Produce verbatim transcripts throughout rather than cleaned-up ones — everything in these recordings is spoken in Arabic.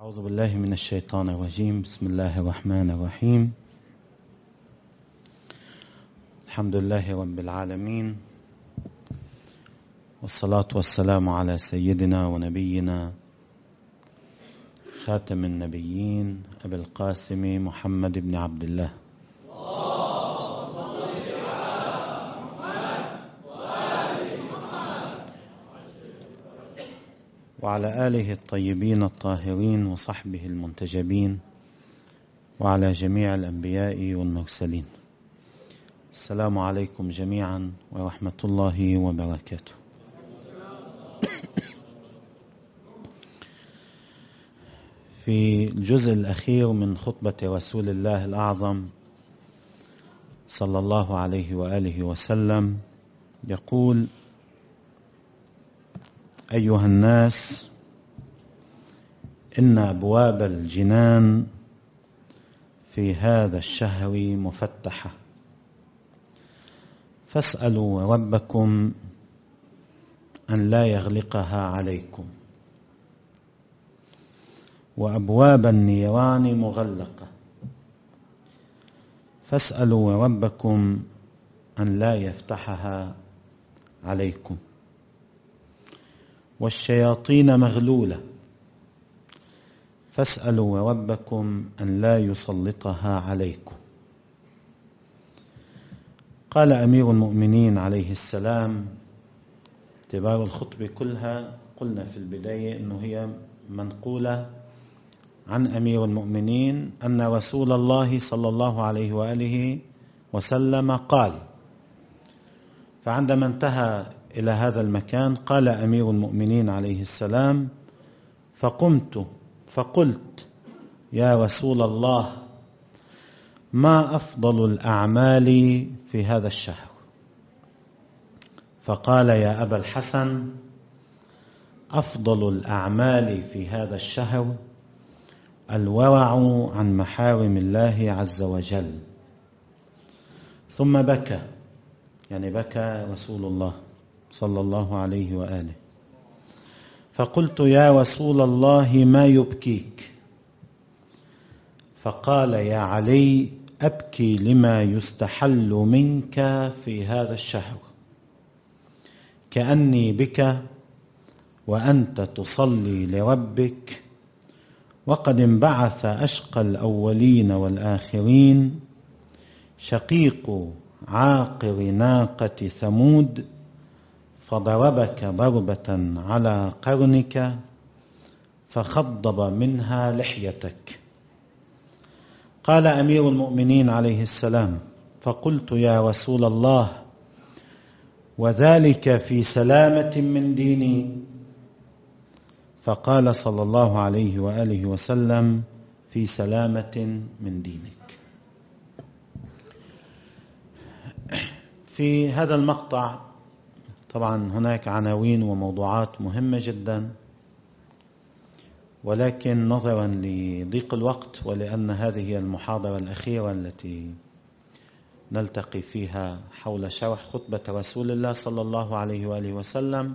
أعوذ بالله من الشيطان الرجيم. بسم الله الرحمن الرحيم. الحمد لله رب العالمين، والصلاة والسلام على سيدنا ونبينا خاتم النبيين أبي القاسم محمد بن عبد الله وعلى آله الطيبين الطاهرين وصحبه المنتجبين وعلى جميع الأنبياء والمرسلين. السلام عليكم جميعا ورحمة الله وبركاته. في الجزء الأخير من خطبة رسول الله الأعظم صلى الله عليه وآله وسلم يقول: أيها الناس، إن أبواب الجنان في هذا الشهر مفتحة، فاسألوا ربكم أن لا يغلقها عليكم، وأبواب النيران مغلقة، فاسألوا ربكم أن لا يفتحها عليكم، والشياطين مغلولة، فاسألوا ربكم أن لا يسلطها عليكم. قال أمير المؤمنين عليه السلام: اعتبار الخطبة كلها قلنا في البداية أنه هي منقولة عن أمير المؤمنين أن رسول الله صلى الله عليه وآله وسلم قال. فعندما انتهى إلى هذا المكان قال أمير المؤمنين عليه السلام: فقمت فقلت: يا رسول الله، ما أفضل الأعمال في هذا الشهر؟ فقال: يا أبا الحسن، أفضل الأعمال في هذا الشهر الورع عن محارم الله عز وجل. ثم بكى، يعني بكى رسول الله صلى الله عليه وآله. فقلت: يا رسول الله، ما يبكيك؟ فقال: يا علي، أبكي لما يستحل منك في هذا الشهر، كأني بك وأنت تصلي لربك، وقد انبعث أشقى الأولين والآخرين، شقيق عاقر ناقة ثمود، فضربك ضربة على قرنك فخضب منها لحيتك. قال أمير المؤمنين عليه السلام: فقلت: يا رسول الله، وذلك في سلامة من ديني؟ فقال صلى الله عليه وآله وسلم: في سلامة من دينك. في هذا المقطع طبعا هناك عناوين وموضوعات مهمة جدا، ولكن نظرا لضيق الوقت ولأن هذه هي المحاضرة الأخيرة التي نلتقي فيها حول شرح خطبة رسول الله صلى الله عليه وآله وسلم،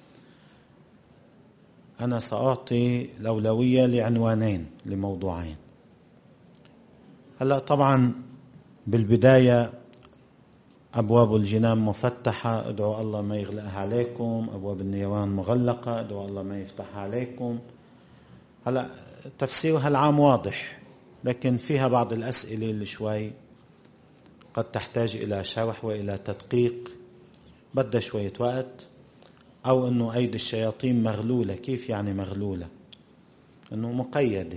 أنا سأعطي الأولوية لعنوانين لموضوعين. هلأ طبعا بالبداية أبواب الجنان مفتحة، ادعوا الله ما يغلقها عليكم. أبواب النيران مغلقة، ادعوا الله ما يفتحها عليكم. هلأ تفسيرها العام واضح، لكن فيها بعض الأسئلة اللي شوي قد تحتاج إلى شرح وإلى تدقيق، بدها شوية وقت. أو أنه أيدي الشياطين مغلولة. كيف يعني مغلولة؟ أنه مقيدة،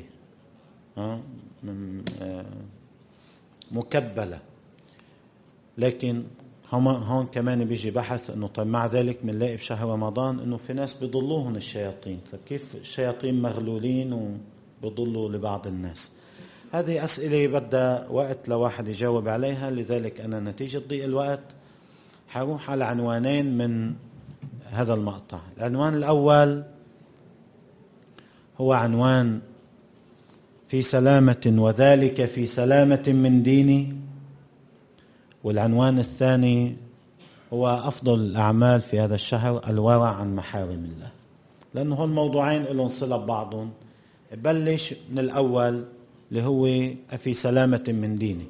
مكبلة. لكن هون كمان بيجي بحث أنه طيب مع ذلك بنلاقي في شهر رمضان أنه في ناس بيضلوهم الشياطين. طيب كيف الشياطين مغلولين وبيضلوا لبعض الناس؟ هذه أسئلة بدها وقت لواحد يجاوب عليها. لذلك أنا نتيجة ضيق الوقت حروح على عنوانين من هذا المقطع. العنوان الأول هو عنوان في سلامة، وذلك في سلامة من ديني. والعنوان الثاني هو أفضل الأعمال في هذا الشهر الورع عن محارم الله. لأنه هالموضوعين لهم صلة ببعضهم، بلش من الأول اللي هو في سلامة من ديني.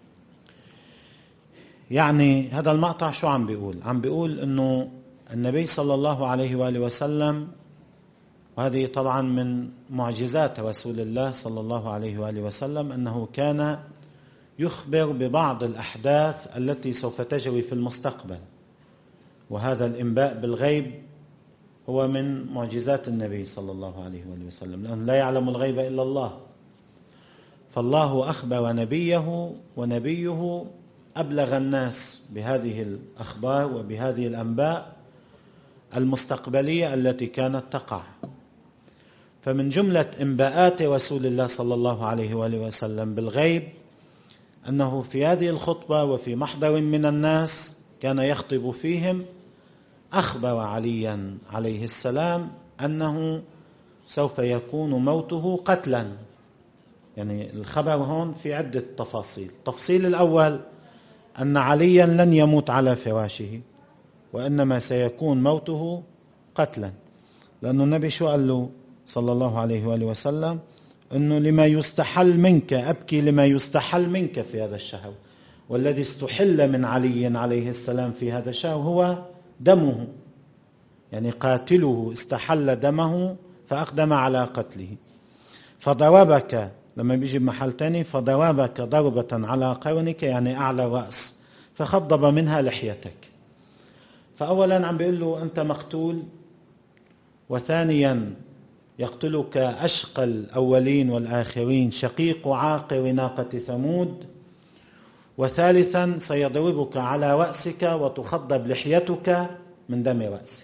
يعني هذا المقطع شو عم بيقول؟ عم بيقول إنه النبي صلى الله عليه وآله وسلم، وهذه طبعا من معجزات رسول الله صلى الله عليه وآله وسلم، أنه كان يخبر ببعض الأحداث التي سوف تجري في المستقبل، وهذا الإنباء بالغيب هو من معجزات النبي صلى الله عليه وآله وسلم، لأنه لا يعلم الغيب إلا الله. فالله أخبر نبيه، ونبيه أبلغ الناس بهذه الأخبار وبهذه الأنباء المستقبلية التي كانت تقع. فمن جملة إنباءات رسول الله صلى الله عليه وآله وسلم بالغيب أنه في هذه الخطبة وفي محضر من الناس كان يخطب فيهم أخبر عليا عليه السلام أنه سوف يكون موته قتلا. يعني الخبر هون في عدة تفاصيل. التفصيل الأول أن عليا لن يموت على فراشه، وإنما سيكون موته قتلا، لأن النبي شو قال له صلى الله عليه وآله وسلم؟ أنه لما يستحل منك، أبكي لما يستحل منك في هذا الشهر، والذي استحل من علي عليه السلام في هذا الشهر هو دمه، يعني قاتله استحل دمه فأقدم على قتله. فضربك، لما بيجي بمحل تاني، فضربك ضربة على قرنك، يعني أعلى الرأس، فخضب منها لحيتك. فأولا عم بيقول له أنت مقتول، وثانيا يقتلك أشقى الأولين والآخرين شقيق عاقر ناقة ثمود، وثالثا سيضربك على رأسك وتخضب لحيتك من دم رأسك.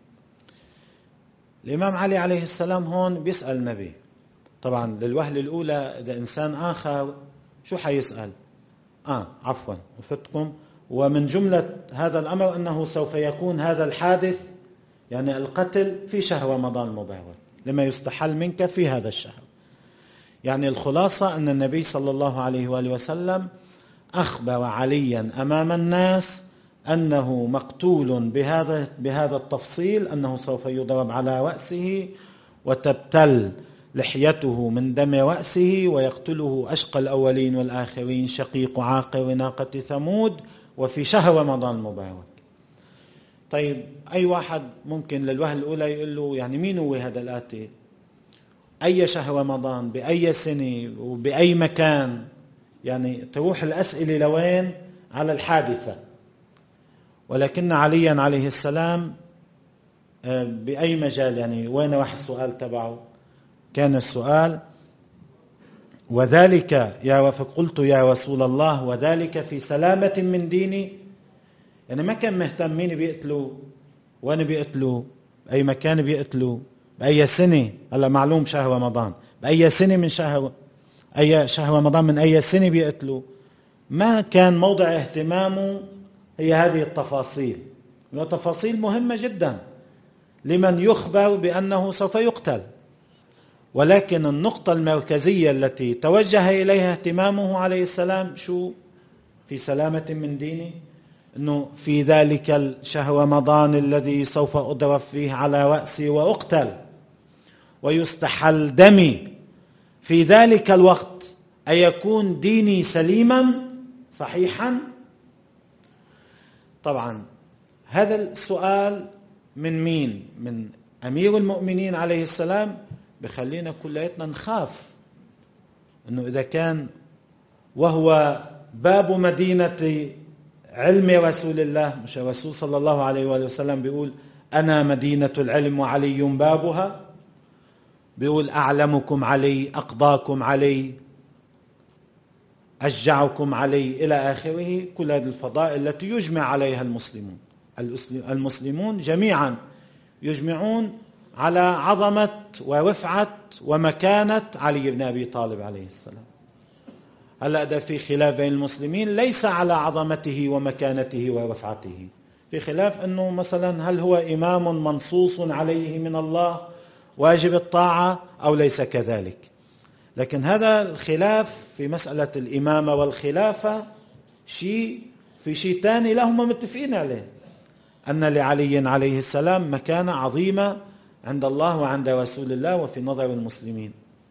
الإمام علي عليه السلام هون بيسأل النبي، طبعا للوهلة الأولى إذا إنسان آخر شو حيسأل؟ آه عفوا وفتكم. ومن جملة هذا الأمر أنه سوف يكون هذا الحادث، يعني القتل، في شهر رمضان المبارك، لما يستحل منك في هذا الشهر. يعني الخلاصة أن النبي صلى الله عليه وآله وسلم أخبر عليا أمام الناس أنه مقتول بهذا بهذا التفصيل، أنه سوف يضرب على رأسه وتبتل لحيته من دم رأسه، ويقتله أشقى الأولين والآخرين شقيق عاقر ناقة ثمود، وفي شهر رمضان المبارك. طيب أي واحد ممكن للوهلة الأولى يقول له يعني مين هو هذا الآتي؟ أي شهر رمضان؟ بأي سنة؟ وبأي مكان؟ يعني تروح الأسئلة لوين؟ على الحادثة. ولكن عليا عليه السلام بأي مجال؟ يعني وين راح السؤال تبعه؟ كان السؤال وذلك يا فقلت يا رسول الله وذلك في سلامة من ديني. يعني ما كان مهتم مين بيقتلوا، وين بيقتلوا، بأي مكان بيقتلوا، بأي سنة. هلا معلوم شهر رمضان، بأي سنة من شهر أي شهر رمضان من أي سنة بيقتلوا. ما كان موضع اهتمامه هي هذه التفاصيل، وتفاصيل مهمة جدا لمن يخبر بأنه سوف يقتل. ولكن النقطة المركزية التي توجه إليها اهتمامه عليه السلام شو؟ في سلامة من دينه، أنه في ذلك الشهر رمضان الذي سوف أضرب فيه على رأسي وأقتل ويستحل دمي، في ذلك الوقت أيكون ديني سليما صحيحا؟ طبعا هذا السؤال من مين؟ من أمير المؤمنين عليه السلام. بخلينا كلياتنا نخاف أنه إذا كان وهو باب مدينة علم رسول الله، مش الرسول صلى الله عليه وآله وسلم بيقول أنا مدينة العلم وعلي بابها، بيقول أعلمكم علي، أقضاكم علي، أشجعكم علي، إلى آخره. كل هذه الفضائل التي يجمع عليها المسلمون المسلمون جميعا يجمعون على عظمة ورفعة ومكانة علي بن أبي طالب عليه السلام. هلأ ده في خلاف بين المسلمين، ليس على عظمته ومكانته ورفعته، في خلاف أنه مثلا هل هو إمام منصوص عليه من الله واجب الطاعة أو ليس كذلك. لكن هذا الخلاف في مسألة الإمامة والخلافة شيء، في شيء تاني لهم متفقين عليه، أن لعلي عليه السلام مكانة عظيمة عند الله وعند رسول الله وفي نظر المسلمين.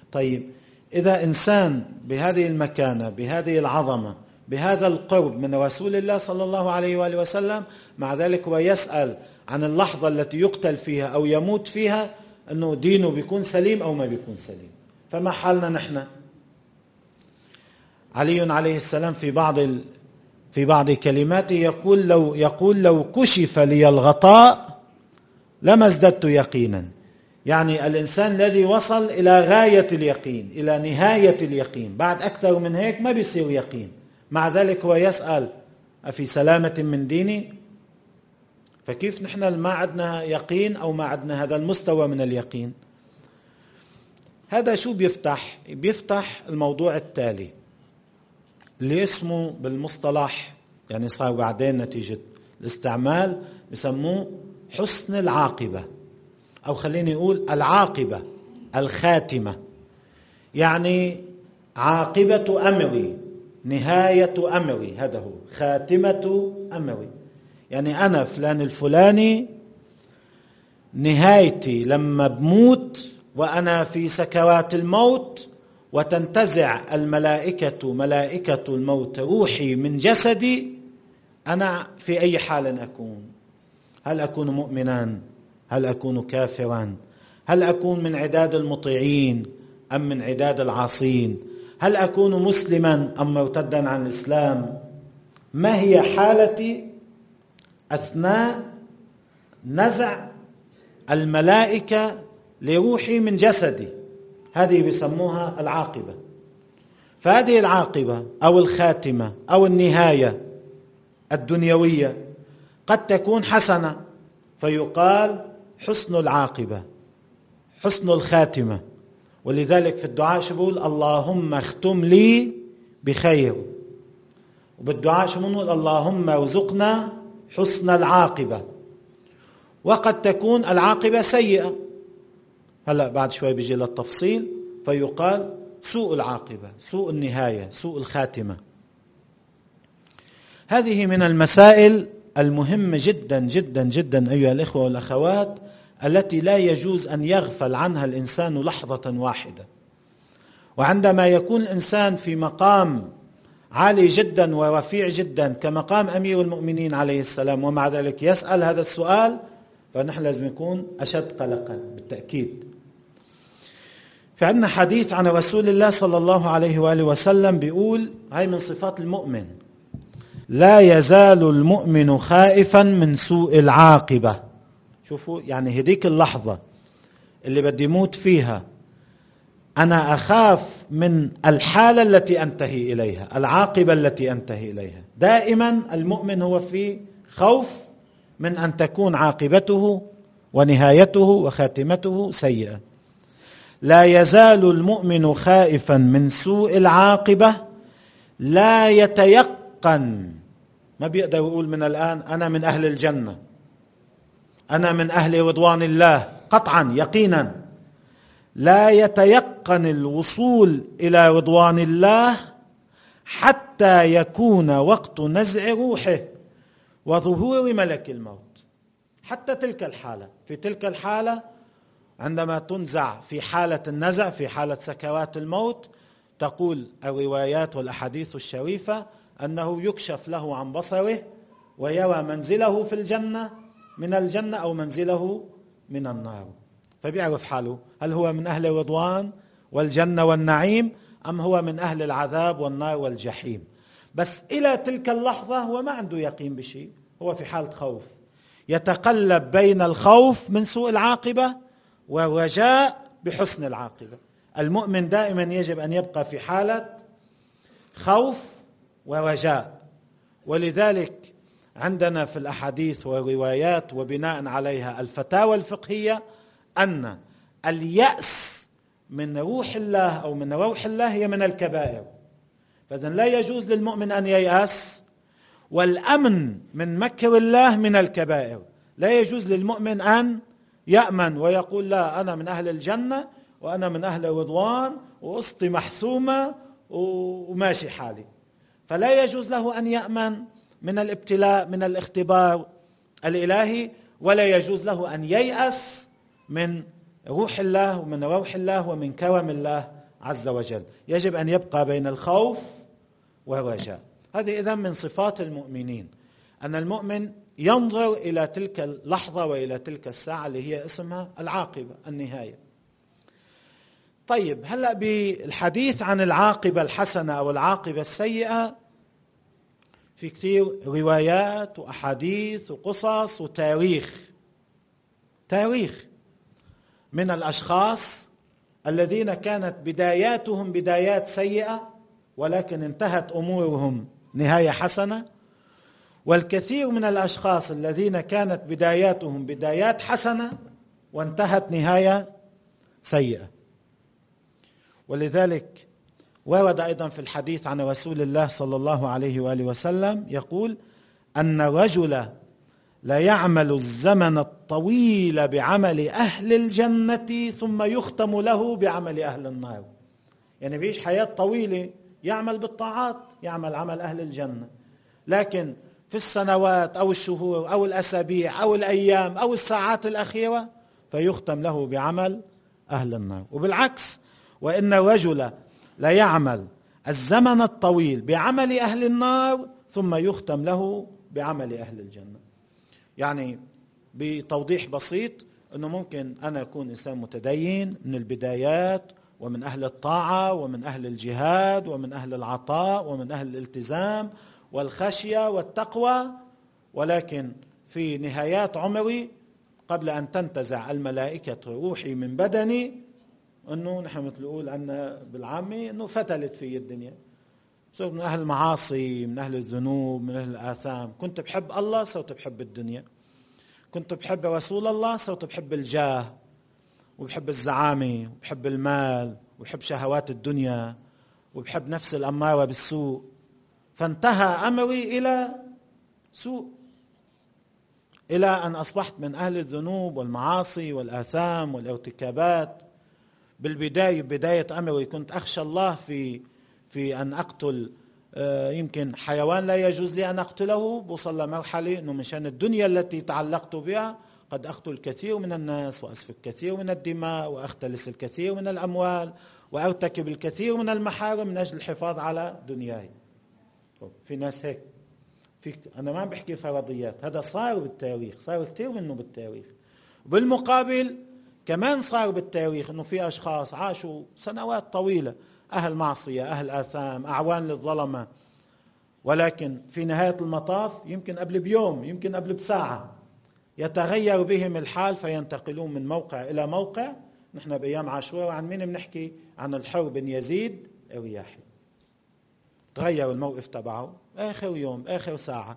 طيب إذا إنسان بهذه المكانة، بهذه العظمة، بهذا القرب من رسول الله صلى الله عليه وآله وسلم، مع ذلك هو يسأل عن اللحظة التي يقتل فيها أو يموت فيها أنه دينه بيكون سليم أو ما بيكون سليم، فما حالنا نحن؟ علي عليه السلام في بعض ال... في بعض كلماته يقول لو يقول لو كشف لي الغطاء لما ازددت يقينا. يعني الإنسان الذي وصل إلى غاية اليقين، إلى نهاية اليقين، بعد أكثر من هيك ما بيصير يقين، مع ذلك هو يسأل أفي سلامة من ديني؟ فكيف نحن ما عندنا يقين أو ما عندنا هذا المستوى من اليقين؟ هذا شو بيفتح؟ بيفتح الموضوع التالي اللي اسمه بالمصطلح، يعني صار بعدين نتيجة الاستعمال بسموه حسن العاقبة، أو خليني أقول العاقبة الخاتمة. يعني عاقبة أمري، نهاية أمري، هذا هو خاتمة أمري. يعني أنا فلان الفلاني نهايتي لما بموت وأنا في سكرات الموت وتنتزع الملائكة ملائكة الموت روحي من جسدي، أنا في أي حال أكون؟ هل أكون مؤمنا؟ هل أكون كافرا؟ هل أكون من عداد المطيعين أم من عداد العاصين؟ هل أكون مسلما أم مرتدا عن الإسلام؟ ما هي حالتي أثناء نزع الملائكة لروحي من جسدي؟ هذه بيسموها العاقبة. فهذه العاقبة أو الخاتمة أو النهاية الدنيوية قد تكون حسنة، فيقال حسن العاقبة، حسن الخاتمة. ولذلك في الدعاء شو بقول؟ اللهم اختم لي بخير. وبالدعاء شو بنقول؟ اللهم ارزقنا حسن العاقبة. وقد تكون العاقبة سيئة، هلأ بعد شوي بيجي للتفصيل، فيقال سوء العاقبة، سوء النهاية، سوء الخاتمة. هذه من المسائل المهمة جدا جدا جدا أيها الإخوة والأخوات، التي لا يجوز أن يغفل عنها الإنسان لحظة واحدة. وعندما يكون الإنسان في مقام عالي جدا ورفيع جدا كمقام أمير المؤمنين عليه السلام، ومع ذلك يسأل هذا السؤال، فنحن لازم نكون أشد قلقا بالتأكيد. فعندنا حديث عن رسول الله صلى الله عليه وآله وسلم بيقول، هاي من صفات المؤمن: لا يزال المؤمن خائفا من سوء العاقبة. شوفوا، يعني هديك اللحظة اللي بدي موت فيها أنا أخاف من الحالة التي أنتهي إليها، العاقبة التي أنتهي إليها. دائما المؤمن هو في خوف من أن تكون عاقبته ونهايته وخاتمته سيئة. لا يزال المؤمن خائفا من سوء العاقبة، لا يتيقن، ما بيقدر يقول من الآن أنا من أهل الجنة، أنا من أهل رضوان الله قطعا يقينا. لا يتيقن الوصول إلى رضوان الله حتى يكون وقت نزع روحه وظهور ملك الموت. حتى تلك الحالة، في تلك الحالة عندما تنزع في حالة النزع، في حالة سكرات الموت، تقول الروايات والأحاديث الشريفة أنه يكشف له عن بصره ويرى منزله في الجنة من الجنة أو منزله من النار، فبيعرف حاله هل هو من أهل الرضوان والجنة والنعيم أم هو من أهل العذاب والنار والجحيم. بس إلى تلك اللحظة هو ما عنده يقين بشيء، هو في حالة خوف، يتقلب بين الخوف من سوء العاقبة والرجاء بحسن العاقبة. المؤمن دائما يجب أن يبقى في حالة خوف ورجاء. ولذلك عندنا في الأحاديث والروايات وبناء عليها الفتاوى الفقهية أن اليأس من روح الله أو من روح الله هي من الكبائر، فإذن لا يجوز للمؤمن أن ييأس. والأمن من مكر الله من الكبائر، لا يجوز للمؤمن أن يأمن ويقول لا أنا من أهل الجنة وأنا من أهل الرضوان وقسطي محسومة وماشي حالي. فلا يجوز له أن يأمن من الابتلاء، من الاختبار الإلهي، ولا يجوز له أن ييأس من روح الله ومن روح الله ومن كرم الله عز وجل. يجب أن يبقى بين الخوف والرجاء. هذه إذن من صفات المؤمنين، أن المؤمن ينظر إلى تلك اللحظة وإلى تلك الساعة اللي هي اسمها العاقبة، النهاية. طيب، هلأ بالحديث عن العاقبة الحسنة أو العاقبة السيئة في كثير روايات وأحاديث وقصص وتاريخ تاريخ من الأشخاص الذين كانت بداياتهم بدايات سيئة ولكن انتهت أمورهم نهاية حسنة، والكثير من الأشخاص الذين كانت بداياتهم بدايات حسنة وانتهت نهاية سيئة. ولذلك ورد أيضا في الحديث عن رسول الله صلى الله عليه وآله وسلم يقول أن الرجل لا يعمل الزمن الطويل بعمل أهل الجنة ثم يختم له بعمل أهل النار. يعني بيعيش حياة طويلة يعمل بالطاعات، يعمل عمل أهل الجنة، لكن في السنوات أو الشهور أو الأسابيع أو الأيام أو الساعات الأخيرة فيختم له بعمل أهل النار. وبالعكس، وإن الرجل لا يعمل الزمن الطويل بعمل أهل النار ثم يختم له بعمل أهل الجنة. يعني بتوضيح بسيط، أنه ممكن أنا أكون إنسان متدين من البدايات ومن أهل الطاعة ومن أهل الجهاد ومن أهل العطاء ومن أهل الالتزام والخشية والتقوى، ولكن في نهايات عمري قبل أن تنتزع الملائكة روحي من بدني، أنه نحن مثل نقول أن بالعامي أنه فتلت في الدنيا، صرت من أهل المعاصي، من أهل الذنوب، من أهل الآثام. كنت بحب الله صرت بحب الدنيا، كنت بحب رسول الله صرت بحب الجاه وبحب الزعامة وبحب المال وبحب شهوات الدنيا وبحب نفس الأمارة بالسوء، فانتهى أمري إلى سوء، إلى أن أصبحت من أهل الذنوب والمعاصي والآثام والارتكابات. بالبداية بداية أمري كنت أخشى الله في في أن أقتل يمكن حيوان لا يجوز لي أن أقتله، بوصل لمرحلة أنه مشان الدنيا التي تعلقت بها قد أقتل الكثير من الناس وأسفك الكثير من الدماء وأختلس الكثير من الأموال وأرتكب الكثير من المحارم من أجل الحفاظ على دنياي. في ناس هيك، في أنا ما بحكي فرضيات، هذا صار بالتاريخ، صار كثير منه بالتاريخ. بالمقابل كمان صار بالتاريخ أنه في أشخاص عاشوا سنوات طويلة أهل معصية، أهل آثام، أعوان للظلمة، ولكن في نهاية المطاف يمكن قبل بيوم يمكن قبل بساعة يتغير بهم الحال فينتقلون من موقع إلى موقع. نحن بأيام عاشوراء عن مين بنحكي؟ عن الحر بن يزيد الرياحي. تغير الموقف تبعه آخر يوم آخر ساعة.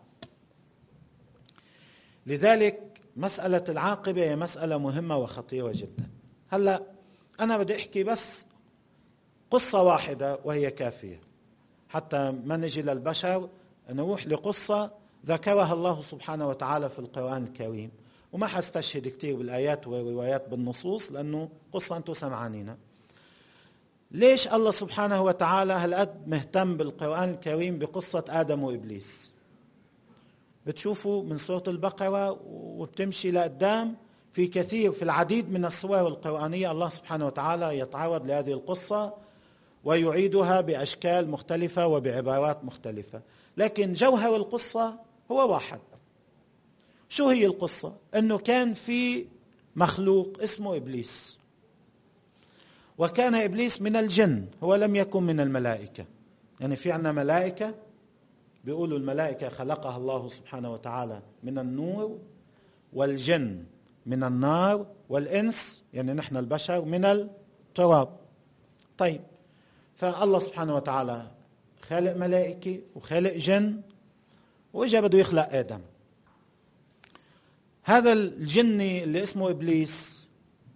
لذلك مسألة العاقبة هي مسألة مهمة وخطيرة جدا. هلأ أنا بدي أحكي بس قصة واحدة وهي كافية حتى ما نجي للبشر، نروح لقصة ذكرها الله سبحانه وتعالى في القرآن الكريم، وما حستشهد كتير بالآيات والروايات بالنصوص لأنه قصة أنتم سمعانينها. ليش الله سبحانه وتعالى هالقد مهتم بالقرآن الكريم بقصة آدم وإبليس؟ بتشوفوا من سورة البقرة وبتمشي لقدام في كثير في العديد من السور القرآنية الله سبحانه وتعالى يتعرض لهذه القصة ويعيدها بأشكال مختلفة وبعبارات مختلفة، لكن جوهر القصة هو واحد. شو هي القصة؟ أنه كان في مخلوق اسمه إبليس، وكان إبليس من الجن، هو لم يكن من الملائكة. يعني في عنا ملائكة بيقولوا الملائكة خلقها الله سبحانه وتعالى من النور، والجن من النار، والإنس يعني نحن البشر من التراب. طيب، فالله سبحانه وتعالى خالق ملائكة وخالق جن، وإجا بده يخلق آدم. هذا الجني اللي اسمه إبليس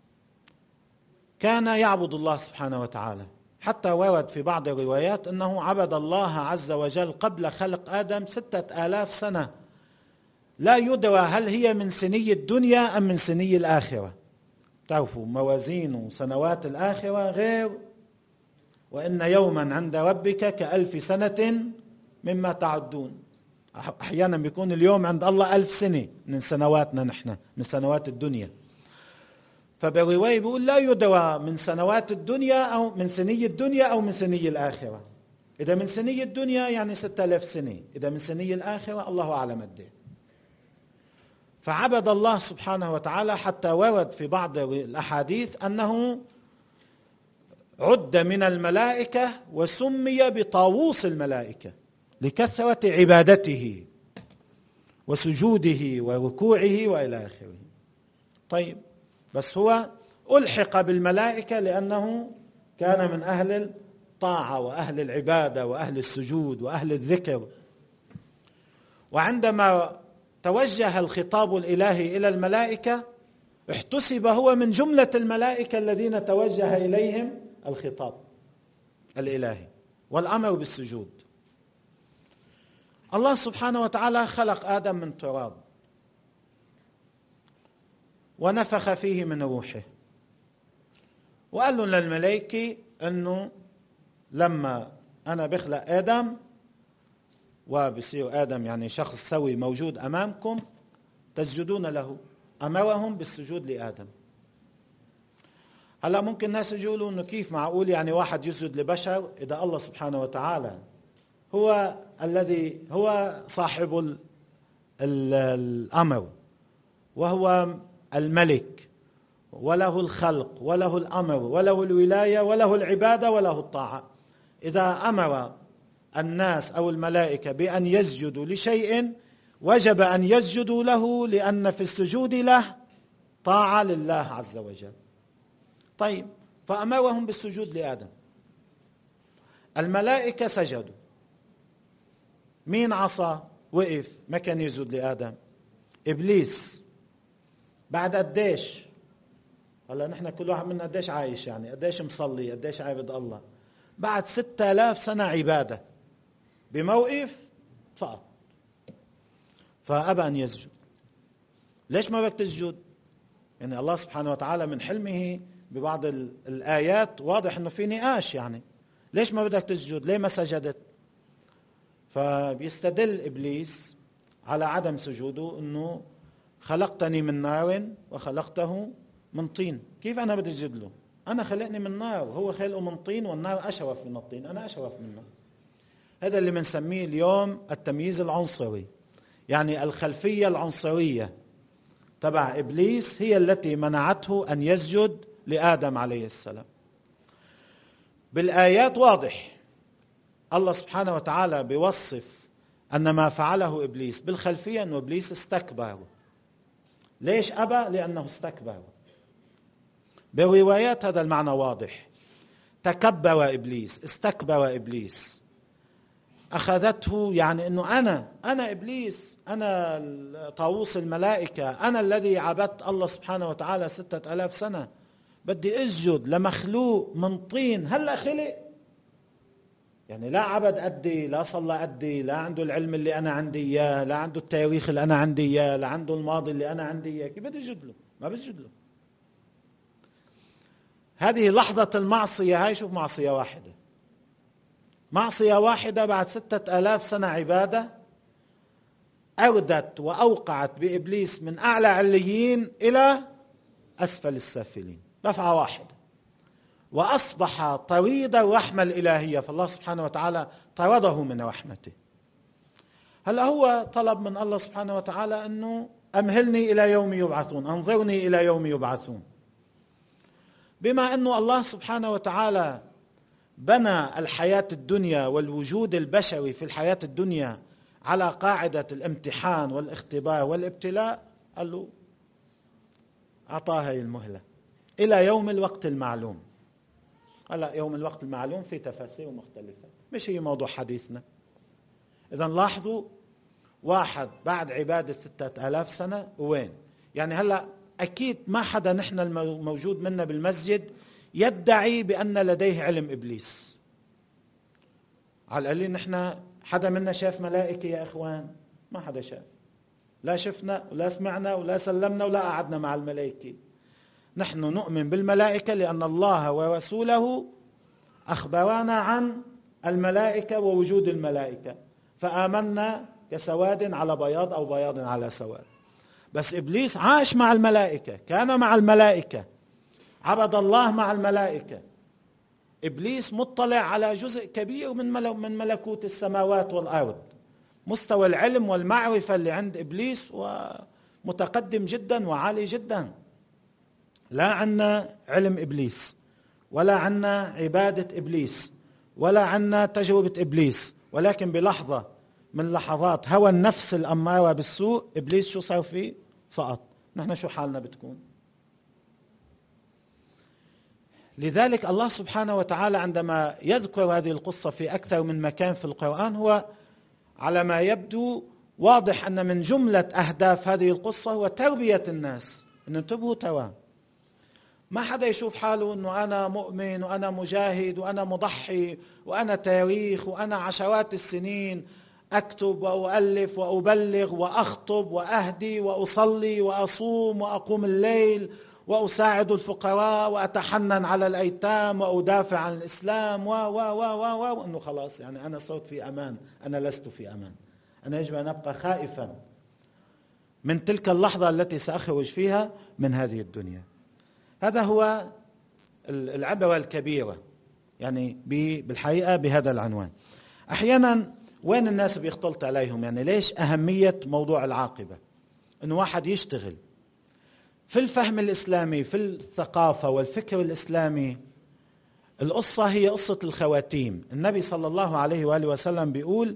كان يعبد الله سبحانه وتعالى، حتى ورد في بعض الروايات أنه عبد الله عز وجل قبل خلق آدم ستة آلاف سنة، لا يدرى هل هي من سني الدنيا أم من سني الآخرة. تعرفوا موازين وسنوات الآخرة غير، وإن يوما عند ربك كألف سنة مما تعدون. أحيانا بيكون اليوم عند الله ألف سنة من سنواتنا نحن، من سنوات الدنيا. فبرواية بيقول لا يدرى من سنوات الدنيا أو من سني الدنيا أو من سني الآخرة. إذا من سني الدنيا يعني ستة آلاف سنة، إذا من سني الآخرة الله أعلم قد إيه. فعبد الله سبحانه وتعالى، حتى ورد في بعض الأحاديث أنه عد من الملائكة وسمي بطاووس الملائكة لكثرة عبادته وسجوده وركوعه وإلى آخره. طيب، بس هو ألحق بالملائكة لأنه كان من أهل الطاعة وأهل العبادة وأهل السجود وأهل الذكر. وعندما توجه الخطاب الإلهي إلى الملائكة احتسب هو من جملة الملائكة الذين توجه إليهم الخطاب الإلهي والأمر بالسجود. الله سبحانه وتعالى خلق آدم من تراب ونفخ فيه من روحه، وقال له للملائكة أنه لما أنا بخلق آدم وبصير آدم يعني شخص سوي موجود أمامكم تسجدون له. أمرهم بالسجود لآدم. هلا ممكن الناس يقولوا إنه كيف معقول يعني واحد يسجد لبشر إذا الله سبحانه وتعالى هو الذي هو صاحب ال ال الأمر وهو الملك وله الخلق وله الأمر وله الولاية وله العبادة وله الطاعة. إذا أمر الناس أو الملائكة بأن يسجدوا لشيء وجب أن يسجدوا له، لأن في السجود له طاعة لله عز وجل. طيب، فأمرهم بالسجود لآدم. الملائكة سجدوا. مين عصى وقف ما كان يسجد لآدم؟ إبليس. بعد قديش؟ هلا نحن كل واحد منا قديش عايش، يعني قديش مصلي، قديش عابد الله؟ بعد ستة آلاف سنة عبادة بموقف فقط، فأبى أن يسجد. ليش ما بدك تسجد؟ يعني الله سبحانه وتعالى من حلمه ببعض الآيات واضح أنه في نقاش، يعني ليش ما بدك تسجد؟ ليه ما سجدت؟ فبيستدل إبليس على عدم سجوده أنه خلقتني من نار وخلقته من طين، كيف أنا بدي أسجد له؟ أنا خلقني من نار وهو خلقه من طين، والنار أشرف من الطين، أنا أشرف منه. هذا اللي بنسميه اليوم التمييز العنصري، يعني الخلفية العنصرية تبع إبليس هي التي منعته أن يسجد لآدم عليه السلام. بالآيات واضح الله سبحانه وتعالى بيوصف أن ما فعله إبليس بالخلفية أنه إبليس استكبر. ليش أبى؟ لأنه استكبر. بروايات هذا المعنى واضح. تكبر إبليس، استكبر إبليس، أخذته يعني أنه أنا أنا إبليس، أنا طاووس الملائكة، أنا الذي عبدت الله سبحانه وتعالى ستة ألاف سنة، بدي أسجد لمخلوق من طين هلأ خلق، يعني لا عبد قدي، لا صلى قدي، لا عنده العلم اللي أنا عندي إياه، لا عنده التاريخ اللي أنا عندي إياه، لا عنده الماضي اللي أنا عندي إياه، كيف بدي أسجد له؟ ما بسجد له. هذه لحظة المعصية، هاي شوف معصية واحدة، معصية واحدة بعد ستة آلاف سنة عبادة أردت وأوقعت بإبليس من أعلى عليين إلى أسفل السافلين، دفعة واحدة، وأصبح طريد الرحمة الإلهية، فالله سبحانه وتعالى طرده من رحمته. هل هو طلب من الله سبحانه وتعالى أنه أمهلني إلى يوم يبعثون، أنظرني إلى يوم يبعثون، بما أنه الله سبحانه وتعالى بنى الحياة الدنيا والوجود البشري في الحياة الدنيا على قاعدة الامتحان والاختبار والابتلاء، قال له أعطاها المهلة إلى يوم الوقت المعلوم. هلا يوم الوقت المعلوم في تفاسير مختلفة، مش هي موضوع حديثنا. إذن لاحظوا، واحد بعد عبادة ستة آلاف سنة وين؟ يعني هلا أكيد ما حدا نحن الموجود منا بالمسجد يدعي بأن لديه علم إبليس. على القليل نحن حدا منا شاف ملائكة يا إخوان؟ ما حدا شاف، لا شفنا ولا سمعنا ولا سلمنا ولا قعدنا مع الملائكة. نحن نؤمن بالملائكة لأن الله ورسوله أخبرانا عن الملائكة ووجود الملائكة، فآمنا كسواد على بياض أو بياض على سواد. بس إبليس عاش مع الملائكة، كان مع الملائكة، عبد الله مع الملائكة. إبليس مطلع على جزء كبير من من ملكوت السماوات والأرض. مستوى العلم والمعرفة اللي عند إبليس ومتقدم جدا وعالي جدا. لا عنا علم إبليس، ولا عنا عبادة إبليس، ولا عنا تجربة إبليس، ولكن بلحظة من لحظات هوى النفس الأمارة بالسوء إبليس شو صار فيه؟ سقط. نحن شو حالنا بتكون؟ لذلك الله سبحانه وتعالى عندما يذكر هذه القصة في أكثر من مكان في القرآن، هو على ما يبدو واضح أن من جملة أهداف هذه القصة هو تربية الناس. أن انتبهوا توا، ما حدا يشوف حاله أنه أنا مؤمن وأنا مجاهد وأنا مضحي وأنا تاريخ وأنا عشرات السنين أكتب وأؤلف وأبلغ وأخطب وأهدي وأصلي وأصوم وأقوم الليل وأساعد الفقراء وأتحنن على الأيتام وأدافع عن الإسلام و و و و وأنه خلاص يعني أنا صرت في أمان. أنا لست في أمان. أنا يجب أن أبقى خائفا من تلك اللحظة التي سأخرج فيها من هذه الدنيا. هذا هو العبرة الكبيرة يعني بالحقيقة بهذا العنوان. أحيانا وين الناس بيختلط عليهم، يعني ليش أهمية موضوع العاقبة؟ أنه واحد يشتغل في الفهم الإسلامي، في الثقافة والفكر الإسلامي. القصة هي قصة الخواتيم. النبي صلى الله عليه وآله وسلم بيقول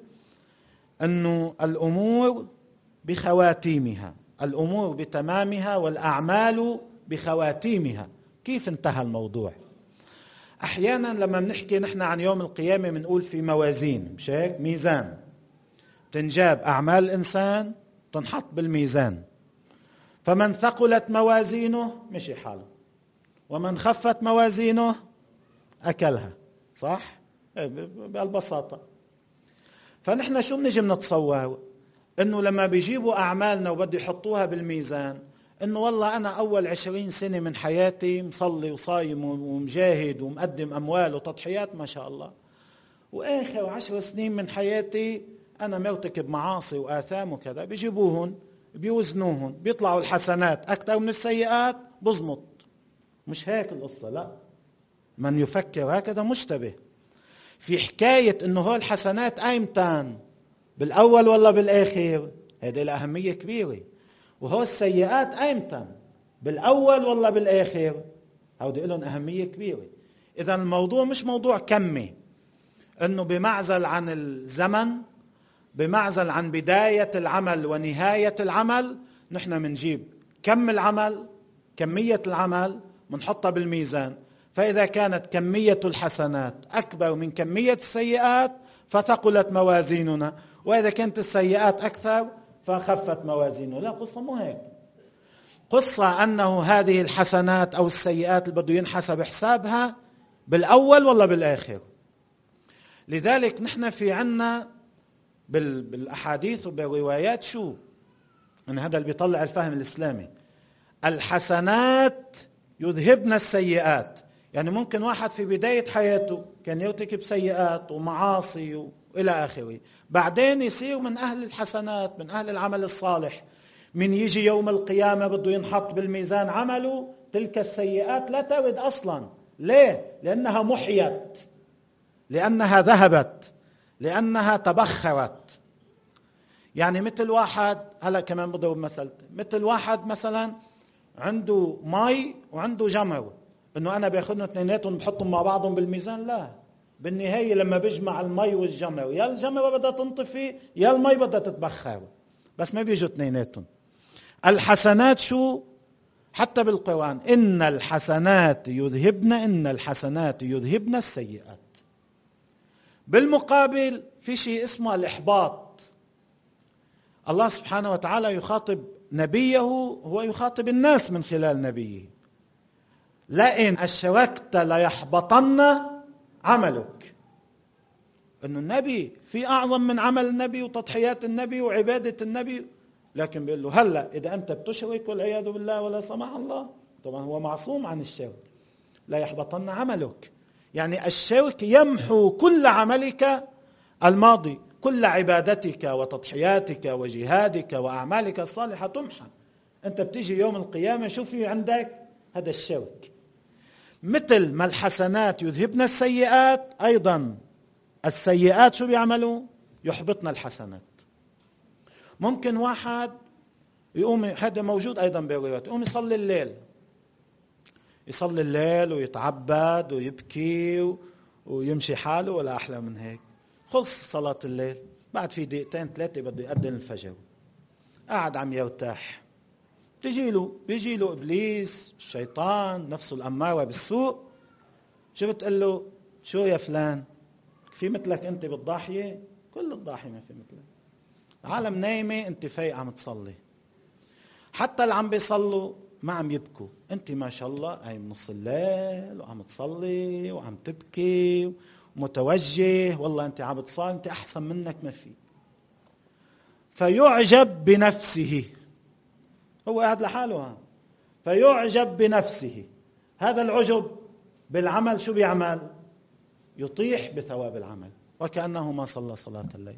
أنه الأمور بخواتيمها، الأمور بتمامها والأعمال بخواتيمها. كيف انتهى الموضوع؟ أحيانا لما بنحكي نحن عن يوم القيامة بنقول في موازين، مش هيك؟ ميزان، تنجاب أعمال الإنسان تنحط بالميزان، فمن ثقلت موازينه مشي حاله، ومن خفت موازينه أكلها. صح؟ بالبساطة. فنحن شو بنجي بنتصور؟ إنه لما بيجيبوا أعمالنا وبده يحطوها بالميزان، إنه والله أنا أول عشرين سنة من حياتي مصلي وصايم ومجاهد ومقدم أموال وتضحيات ما شاء الله، وآخر عشر سنين من حياتي أنا مرتكب معاصي وآثام وكذا. بيجيبوهن بيوزنوهن بيطلعوا الحسنات أكثر من السيئات، بزمط. مش هيك القصة، لا. من يفكر هكذا مشتبه. في حكاية إنه هو الحسنات أيمتان بالأول ولا بالآخر، هذه الأهمية كبيرة. وهو السيئات أيمتان بالأول ولا بالآخر، هذه لهم أهمية كبيرة. إذا الموضوع مش موضوع كمي، إنه بمعزل عن الزمن، بمعزل عن بداية العمل ونهاية العمل. نحن منجيب كم العمل، كمية العمل، منحطها بالميزان. فإذا كانت كمية الحسنات أكبر من كمية السيئات فثقلت موازيننا، وإذا كانت السيئات أكثر فخفت موازينه. لا، قصة مو هيك. قصة أنه هذه الحسنات أو السيئات اللي بده ينحسب حسابها بالأول ولا بالآخر. لذلك نحن في عنا بالأحاديث وبالروايات شو؟ أن هذا اللي بيطلع الفهم الإسلامي. الحسنات يذهبن السيئات. يعني ممكن واحد في بداية حياته كان يرتكب سيئات ومعاصي وإلى آخره، بعدين يصير من أهل الحسنات، من أهل العمل الصالح. من يجي يوم القيامة بده ينحط بالميزان عمله، تلك السيئات لا ترد أصلا. ليه؟ لأنها محيت، لأنها ذهبت، لأنها تبخرت. يعني مثل واحد، هلا كمان بضرب مثل، مثل واحد مثلا عنده مي وعنده جمر، انه انا باخذهم اثنيناتهم بحطهم مع بعضهم بالميزان. لا، بالنهايه لما بيجمع المي والجمر، يا الجمر بدها تنطفي يا المي بدها تتبخر، بس ما بيجوا اثنيناتهم. الحسنات شو؟ حتى بالقرآن ان الحسنات يذهبن ان الحسنات يذهبن السيئات. بالمقابل في شيء اسمه الإحباط. الله سبحانه وتعالى يخاطب نبيه، هو يخاطب الناس من خلال نبيه. لئن أشركت ليحبطن عملك. إنه النبي في أعظم من عمل النبي وتضحيات النبي وعبادة النبي، لكن بيقول له هلا إذا أنت بتشرك والعياذ بالله ولا سمح الله، طبعا هو معصوم عن الشرك، لا يحبطن عملك. يعني الشرك يمحو كل عملك الماضي، كل عبادتك وتضحياتك وجهادك وأعمالك الصالحة تمحى. أنت بتيجي يوم القيامة شو في عندك؟ هذا الشرك. مثل ما الحسنات يذهبن السيئات، أيضا السيئات شو بيعملوا؟ يحبطنا الحسنات. ممكن واحد يقوم، هذا موجود أيضا بروايات، يقوم يصلي الليل، يصلي الليل ويتعبد ويبكي ويمشي حاله، ولا أحلى من هيك. خلص صلاة الليل، بعد في دقيقتين ثلاثة بده يأذن الفجر، قاعد عم يرتاح، تجيله بيجيله إبليس الشيطان نفسه الأمارة بالسوء، شو بتقول له؟ شو يا فلان، في مثلك أنت بالضاحية؟ كل الضاحية ما في مثلك، عالم نايمة أنت فايق عم تصلي، حتى اللي عم بيصلوا ما عم يبكوا، أنت ما شاء الله قايم نص الليل وعم تصلي وعم تبكي ومتوجه، والله أنت عم تصلي، أنت أحسن منك ما في. فيعجب بنفسه، هو قاعد لحاله، فيعجب بنفسه. هذا العجب بالعمل شو بيعمل؟ يطيح بثواب العمل وكأنه ما صلى صلاة الليل.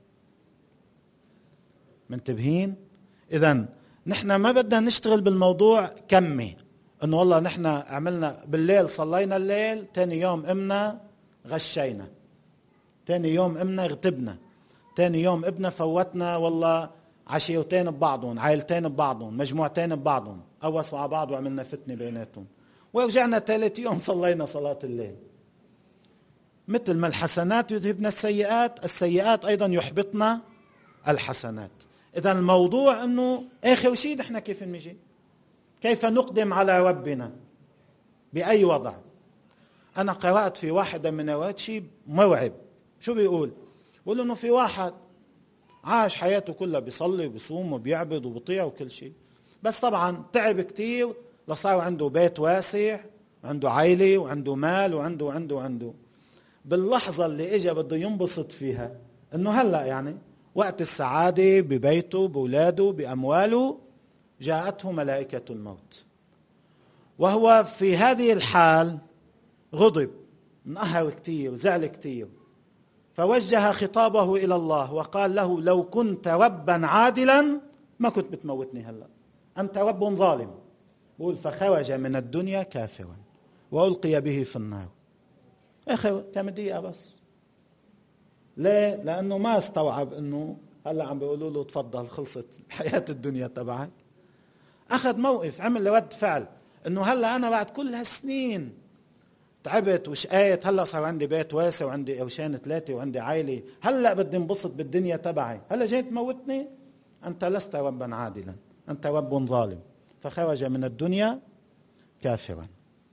منتبهين؟ إذن نحن ما بدنا نشتغل بالموضوع كمي، إنه والله نحن عملنا بالليل صلينا الليل، تاني يوم إمنا غشينا، تاني يوم إمنا اغتبنا، تاني يوم ابنا فوتنا والله عشيرتين ببعضهم، عائلتين ببعضهم، مجموعتين ببعضهم، قوسوا على بعض وعملنا فتنة بيناتهم، ورجعنا ثالث يوم صلينا صلاة الليل. مثل ما الحسنات يذهبن السيئات، السيئات أيضا يحبطنا الحسنات. إذا الموضوع أنه آخر شيء نحن كيف نجي، كيف نقدم على ربنا بأي وضع. أنا قرأت في واحدة من الروايات شيء مرعب. شو بيقول؟ بيقول أنه في واحد عاش حياته كلها بيصلي وبيصوم وبيعبد وبيطيع وكل شيء، بس طبعا تعب كتير لصار عنده بيت واسع وعنده عائلة وعنده مال وعنده وعنده وعنده. باللحظة اللي إجا بده ينبسط فيها، إنه هلأ يعني وقت السعادة ببيته بأولاده بأمواله، جاءته ملائكة الموت، وهو في هذه الحال غضب، انقهر كتير وزعل كتير، فوجه خطابه إلى الله وقال له: لو كنت ربا عادلا ما كنت بتموتني هلأ، أنت رب ظالم. بقول: فخرج من الدنيا كافرا وألقي به في النار. آخر كم دقيقة بس. ليه؟ لأنه ما استوعب أنه هلأ عم بيقولوا له تفضل خلصت حياة الدنيا تبعك. أخذ موقف، عمل رد فعل، أنه هلأ أنا بعد كل هالسنين تعبت وشقيت، هلأ صار عندي بيت واسع وعندي قرشين ثلاثة وعندي عائلة، هلأ بدي انبسط بالدنيا تبعي، هلأ جاي تموتني؟ أنت لست ربا عادلا، أنت رب ظالم. فخرج من الدنيا كافرا.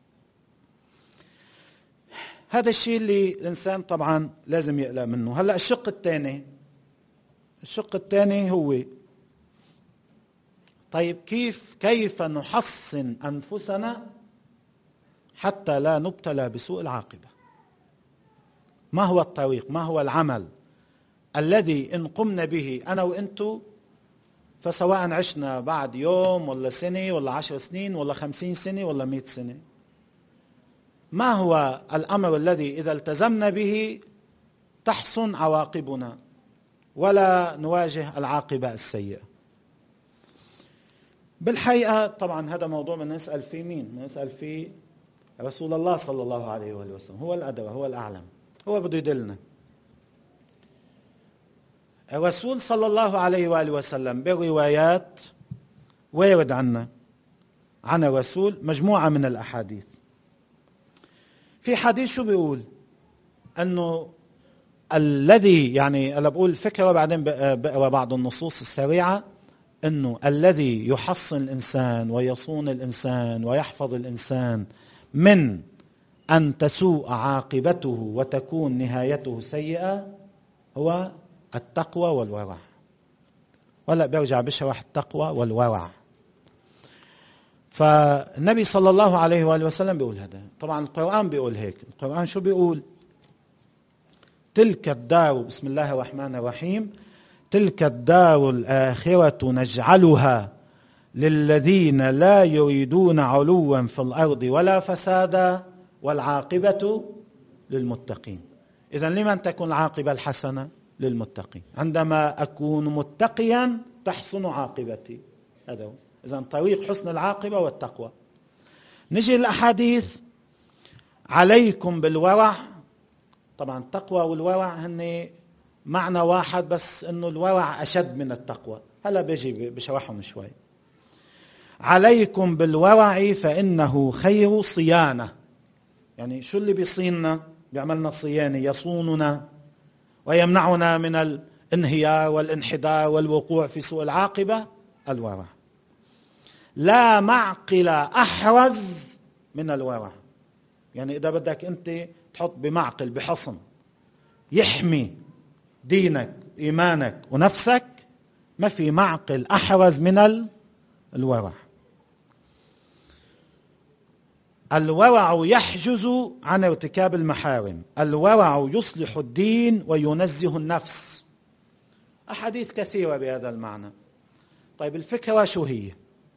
هذا الشيء اللي الإنسان طبعا لازم يقلق منه. هلأ الشق الثاني، الشق الثاني هو طيب كيف كيف نحصن أنفسنا حتى لا نبتلى بسوء العاقبة؟ ما هو الطريق؟ ما هو العمل الذي إن قمنا به أنا وإنتو، فسواء عشنا بعد يوم ولا سنة ولا عشر سنين ولا خمسين سنة ولا مئة سنة، ما هو الأمر الذي إذا التزمنا به تحسن عواقبنا ولا نواجه العاقبة السيئة؟ بالحقيقة طبعا هذا موضوع من نسأل فيه مين؟ نسأل فيه رسول الله صلى الله عليه وآله وسلم، هو الأدرى، هو الأعلم، هو بده يدلنا. الرسول صلى الله عليه وآله وسلم بروايات وارد عنا عن الرسول مجموعة من الأحاديث. في حديث شو بيقول؟ أنه الذي، يعني أنا بقول فكرة بعدين بقرأ بعض النصوص السريعة، أنه الذي يحصن الإنسان ويصون الإنسان ويحفظ الإنسان من أن تسوء عاقبته وتكون نهايته سيئة هو التقوى والورع. ولا بيرجع بشرح التقوى والورع. فالنبي صلى الله عليه وآله وسلم بيقول هذا. طبعا القرآن بيقول هيك. القرآن شو بيقول؟ تلك الدار، بسم الله الرحمن الرحيم، تلك الدار الآخرة نجعلها للذين لا يريدون علوا في الأرض ولا فسادا والعاقبة للمتقين. إذن لمن تكون العاقبة الحسنة؟ للمتقين. عندما أكون متقيا تحسن عاقبتي. هذا هو. إذن طريق حسن العاقبة والتقوى. نجي الأحاديث. عليكم بالورع. طبعا التقوى والورع هن معنى واحد، بس انه الورع اشد من التقوى. هلا بيجي بشرحهم شوي. عليكم بالورع فانه خير صيانه. يعني شو اللي بيصيننا؟ بيعملنا صيانه، يصوننا ويمنعنا من الانهيار والانحدار والوقوع في سوء العاقبه. الورع لا معقل احرز من الورع. يعني اذا بدك انت تحط بمعقل، بحصن يحمي دينك ايمانك ونفسك، ما في معقل احرز من الورع. الورع يحجز عن ارتكاب المحارم، الورع يصلح الدين وينزه النفس. أحاديث كثيرة بهذا المعنى. طيب الفكرة شو هي؟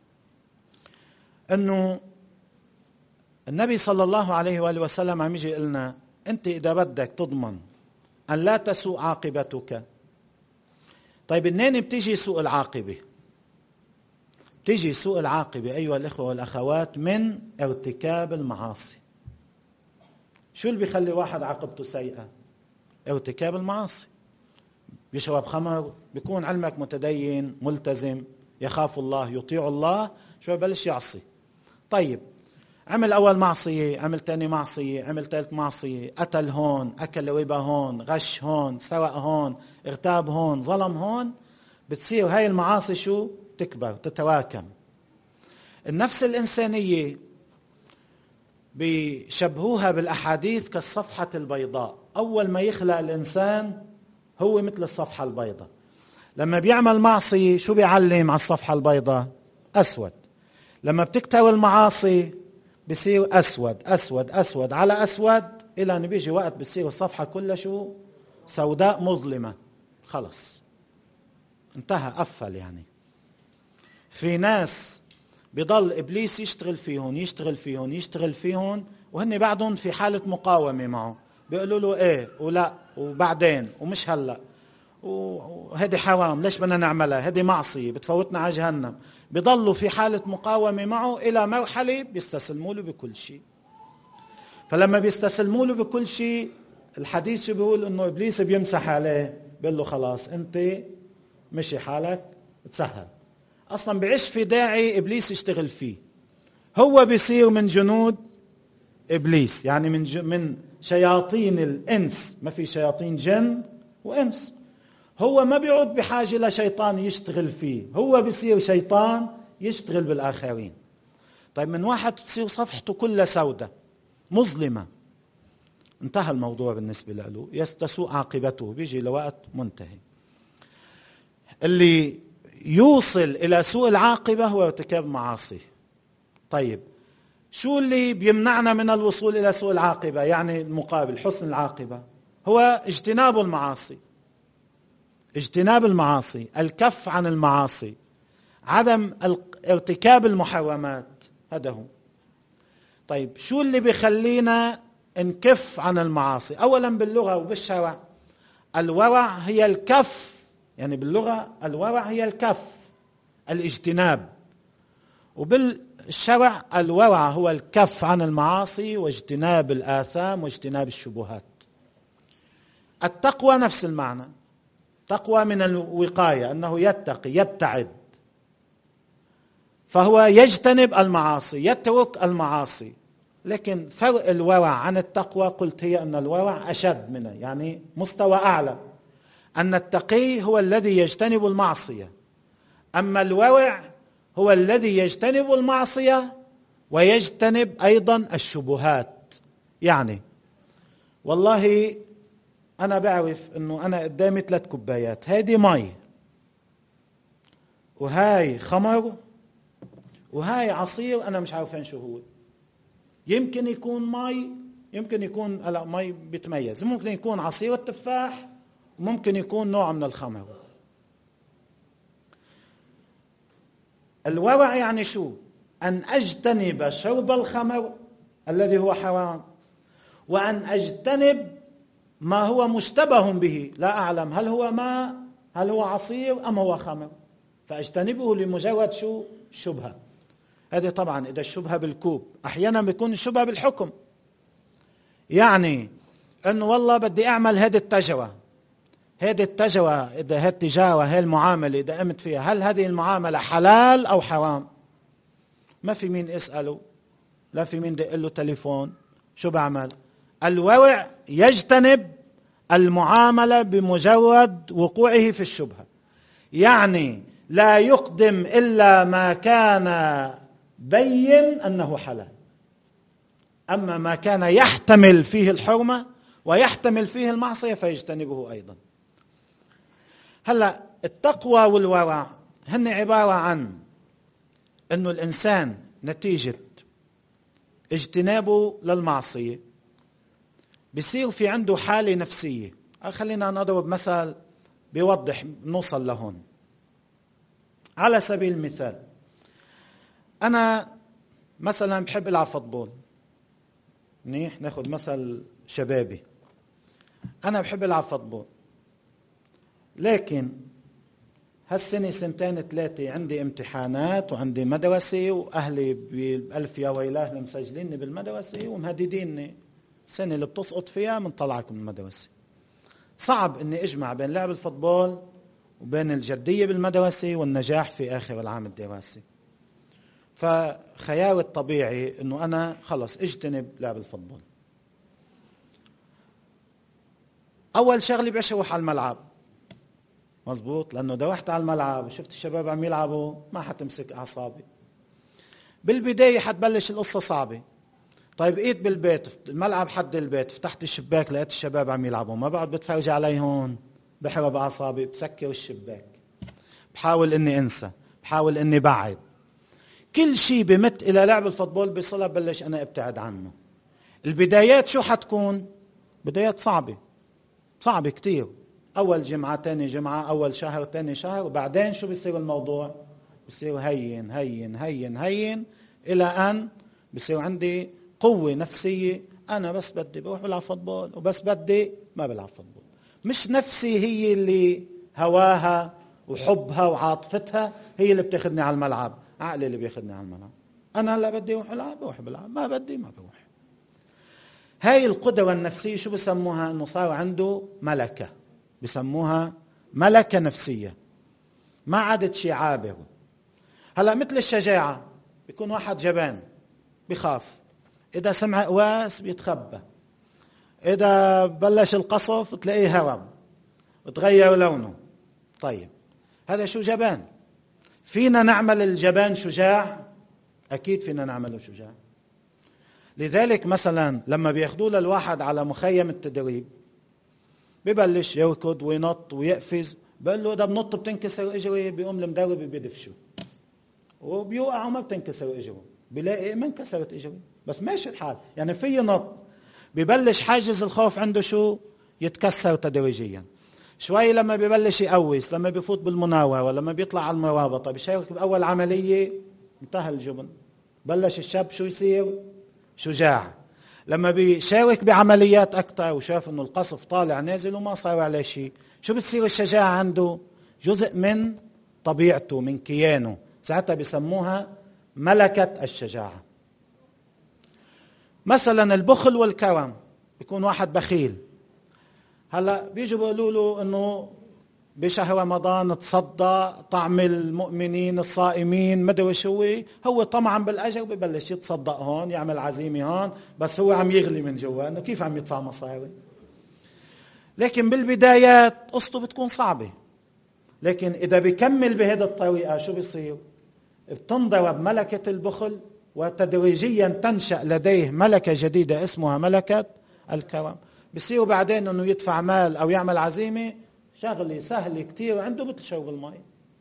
أنه النبي صلى الله عليه وآله وسلم عم يجي لنا أنت إذا بدك تضمن أن لا تسوء عاقبتك. طيب منين بتيجي سوء العاقبة؟ تيجي سوء العاقبة أيها الإخوة والأخوات من ارتكاب المعاصي. شو اللي بيخلي واحد عاقبته سيئة؟ ارتكاب المعاصي. بيشرب خمر، بيكون علمك متدين ملتزم يخاف الله يطيع الله، شو ببلش يعصي. طيب عمل أول معصية، عمل تاني معصية، عمل ثالث معصية، قتل هون، أكل ربا هون، غش هون، سرق هون، اغتاب هون، ظلم هون. بتصير هاي المعاصي شو؟ تكبر تتراكم. النفس الإنسانية بيشبهوها بالأحاديث كالصفحة البيضاء. أول ما يخلق الإنسان هو مثل الصفحة البيضاء. لما بيعمل معصية شو بيعلم على الصفحة البيضاء؟ أسود. لما بتكتر المعاصي بصير أسود أسود أسود على أسود، إلى أن بيجي وقت بصير الصفحة كلها شو؟ سوداء مظلمة. خلص انتهى، قفل. يعني في ناس بيضل إبليس يشتغل فيهم يشتغل فيهم يشتغل فيهم وهن بعدهم في حالة مقاومة معه. بيقولوا له إيه ولا وبعدين ومش هلأ وهذه حرام، ليش بدنا نعملها، هذه معصية بتفوتنا على جهنم. بيضلوا في حالة مقاومة معه إلى مرحلة بيستسلموا له بكل شيء. فلما بيستسلموا له بكل شيء، الحديث بيقول إنه إبليس بيمسح عليه، بيقول له خلاص أنت مشي حالك تسهل. أصلا بعيش في داعي إبليس يشتغل فيه. هو بيصير من جنود إبليس، يعني من ج... من شياطين الإنس. ما في شياطين جن وإنس. هو ما بيعود بحاجة لشيطان يشتغل فيه، هو بيصير شيطان يشتغل بالآخرين. طيب من واحد تصير صفحته كلها سودة مظلمة، انتهى الموضوع بالنسبة له، يستسوء عاقبته، بيجي لوقت منتهي. اللي يوصل إلى سوء العاقبة هو ارتكاب معاصي. طيب شو اللي بيمنعنا من الوصول إلى سوء العاقبة؟ يعني المقابل حسن العاقبة هو اجتناب المعاصي. اجتناب المعاصي، الكف عن المعاصي، عدم ارتكاب المحرمات، هذا هو. طيب شو اللي بيخلينا نكف عن المعاصي؟ أولا باللغة وبالشرع الورع هي الكف. يعني باللغة الورع هي الكف، الاجتناب. وبالشرع الورع هو الكف عن المعاصي واجتناب الآثام واجتناب الشبهات. التقوى نفس المعنى. تقوى من الوقاية، أنه يتقي يبتعد، فهو يجتنب المعاصي يترك المعاصي. لكن فرق الورع عن التقوى قلت هي أن الورع أشد منه، يعني مستوى أعلى. أن التقي هو الذي يجتنب المعصية، أما الورع هو الذي يجتنب المعصية ويجتنب أيضا الشبهات. يعني والله أنا بعرف أنه أنا قدامي ثلاث كوبايات، هذه مي وهاي خمر وهاي عصير، أنا مش عارفين شو هو. يمكن يكون مي، يمكن يكون لا مي بيتميز، ممكن يكون عصير التفاح، وممكن يكون نوع من الخمر. الورع يعني شو؟ أن أجتنب شرب الخمر الذي هو حرام، وأن أجتنب ما هو مشتبه به، لا أعلم هل هو ماء هل هو عصير أم هو خمر، فأجتنبه لمجرد شو؟ شبهة. هذه طبعا إذا الشبهة بالكوب. أحيانا بيكون الشبهة بالحكم، يعني انه والله بدي اعمل هذه التجوى، هذه التجوى اذا هذه التجاره هذه المعامله اذا قمت فيها، هل هذه المعامله حلال او حرام؟ ما في مين اساله، لا في مين دق له تليفون. شو بعمل؟ الورع يجتنب المعامله بمجرد وقوعه في الشبهه، يعني لا يقدم الا ما كان بين انه حلال، اما ما كان يحتمل فيه الحرمه ويحتمل فيه المعصيه فيجتنبه ايضا. هلا التقوى والورع هن عباره عن انه الانسان نتيجه اجتنابه للمعصيه بيصير في عنده حاله نفسيه. خلينا نضرب مثل بيوضح نوصل لهون. على سبيل المثال، انا مثلا بحب العب فوتبول، منيح، ناخذ مثل شبابي، انا بحب العب فوتبول، لكن هالسنه سنتين ثلاثه عندي امتحانات وعندي مدرسه واهلي بالف يا ويلاه مسجليني بالمدرسه ومهدديني السنه اللي بتسقط فيها من طلعك من المدرسه. صعب اني اجمع بين لعب الفوتبول وبين الجديه بالمدرسه والنجاح في اخر العام الدراسي. فخياري الطبيعي انه انا خلص اجتنب لعب الفوتبول. اول شغله بشوح على الملعب، مزبوط، لانه اذا رحت على الملعب وشفت الشباب عم يلعبوا ما حتمسك اعصابي. بالبدايه حتبلش القصه صعبه. طيب ايت بالبيت، الملعب حد البيت، فتحت الشباك لقيت الشباب عم يلعبوا، ما بقعد بتفرج عليهم، بحرب اعصابي، بسكر الشباك، بحاول اني انسى، بحاول اني بعد. كل شيء بمت الى لعب الفوتبول بصله بلش انا ابتعد عنه. البدايات شو حتكون؟ بدايات صعبه، صعبه كتير. اول جمعه، ثاني جمعه، اول شهر، ثاني شهر، وبعدين شو بيصير الموضوع؟ بيصير هين هين هين هين الى ان بيصير عندي قوه نفسيه. انا بس بدي بروح بلعب فوتبول، وبس بدي ما بلعب فوتبول. مش نفسي هي اللي هواها وحبها وعاطفتها هي اللي بتاخذني على الملعب، عقلي اللي بياخذني على الملعب. انا لا بدي اروح العب بروح بلعب، ما بدي ما بروح. هاي القدوة النفسية شو بسموها؟ انه صار عنده ملكة، بسموها ملكة نفسية، ما عادت شيء عابر. هلا مثل الشجاعة، بيكون واحد جبان بخاف، اذا سمع قواس بيتخبى، اذا بلش القصف تلاقيه هرب وتغير لونه. طيب هذا شو؟ جبان. فينا نعمل الجبان شجاع؟ اكيد فينا نعمله شجاع. لذلك مثلا لما بياخدوه للواحد على مخيم التدريب ببلش يركض وينط ويقفز، بقول له اذا بنط بتنكسر اجري، بيقوم المدرب بيدفشه وبيوقع وما بتنكسر اجره، بيلاقي ما انكسرت اجري بس ماشي الحال، يعني في نط. ببلش حاجز الخوف عنده شو؟ يتكسر تدريجيا. شوي لما ببلش يقوس، لما بيفوت بالمناورة، لما بيطلع على المرابطة، بيشارك بأول عملية، انتهى الجبن. بلش الشاب شو يصير؟ شجاع. لما بيشارك بعمليات أكثر وشاف إنه القصف طالع نازل وما صار عليه شيء، شو بتصير الشجاعة عنده؟ جزء من طبيعته، من كيانه، ساعتها بيسموها ملكة الشجاعة. مثلا البخل والكرم، بيكون واحد بخيل. هلا بيجوا بيقولوا له انه بشهر رمضان تصدق، طعم المؤمنين الصائمين، مدري شو، هو طمعا بالاجر ببلش يتصدق هون، يعمل عزيمه هون، بس هو عم يغلي من جوا انه كيف عم يدفع مصاري. لكن بالبدايات قصته بتكون صعبه، لكن اذا بيكمل بهذه الطريقه شو بيصير؟ بتنضرب ملكه البخل، وتدريجيا تنشأ لديه ملكه جديده اسمها ملكه الكرم. بصير بعدين انه يدفع مال او يعمل عزيمه شغله سهله كتير عنده مثل شرب الماء.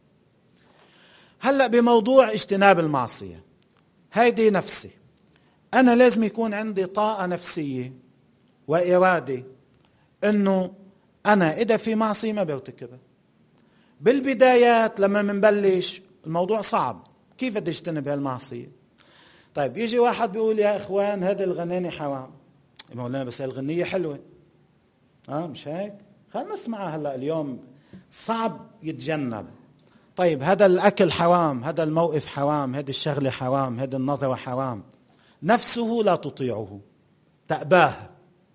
هلا بموضوع اجتناب المعصيه، هيدي نفسي، انا لازم يكون عندي طاقه نفسيه واراده انه انا اذا في معصيه ما برتكبها. بالبدايات لما منبلش الموضوع صعب، كيف بدي اجتنب هالمعصيه؟ طيب يجي واحد بيقول يا اخوان هذا الغناني حرام. مولانا بس الغنية حلوة، اه مش هيك؟ خلينا نسمعها. هلا اليوم صعب يتجنب. طيب هذا الأكل حرام، هذا الموقف حرام، هذه الشغلة حرام، هذا النظرة حرام، نفسه لا تطيعه، تأباه.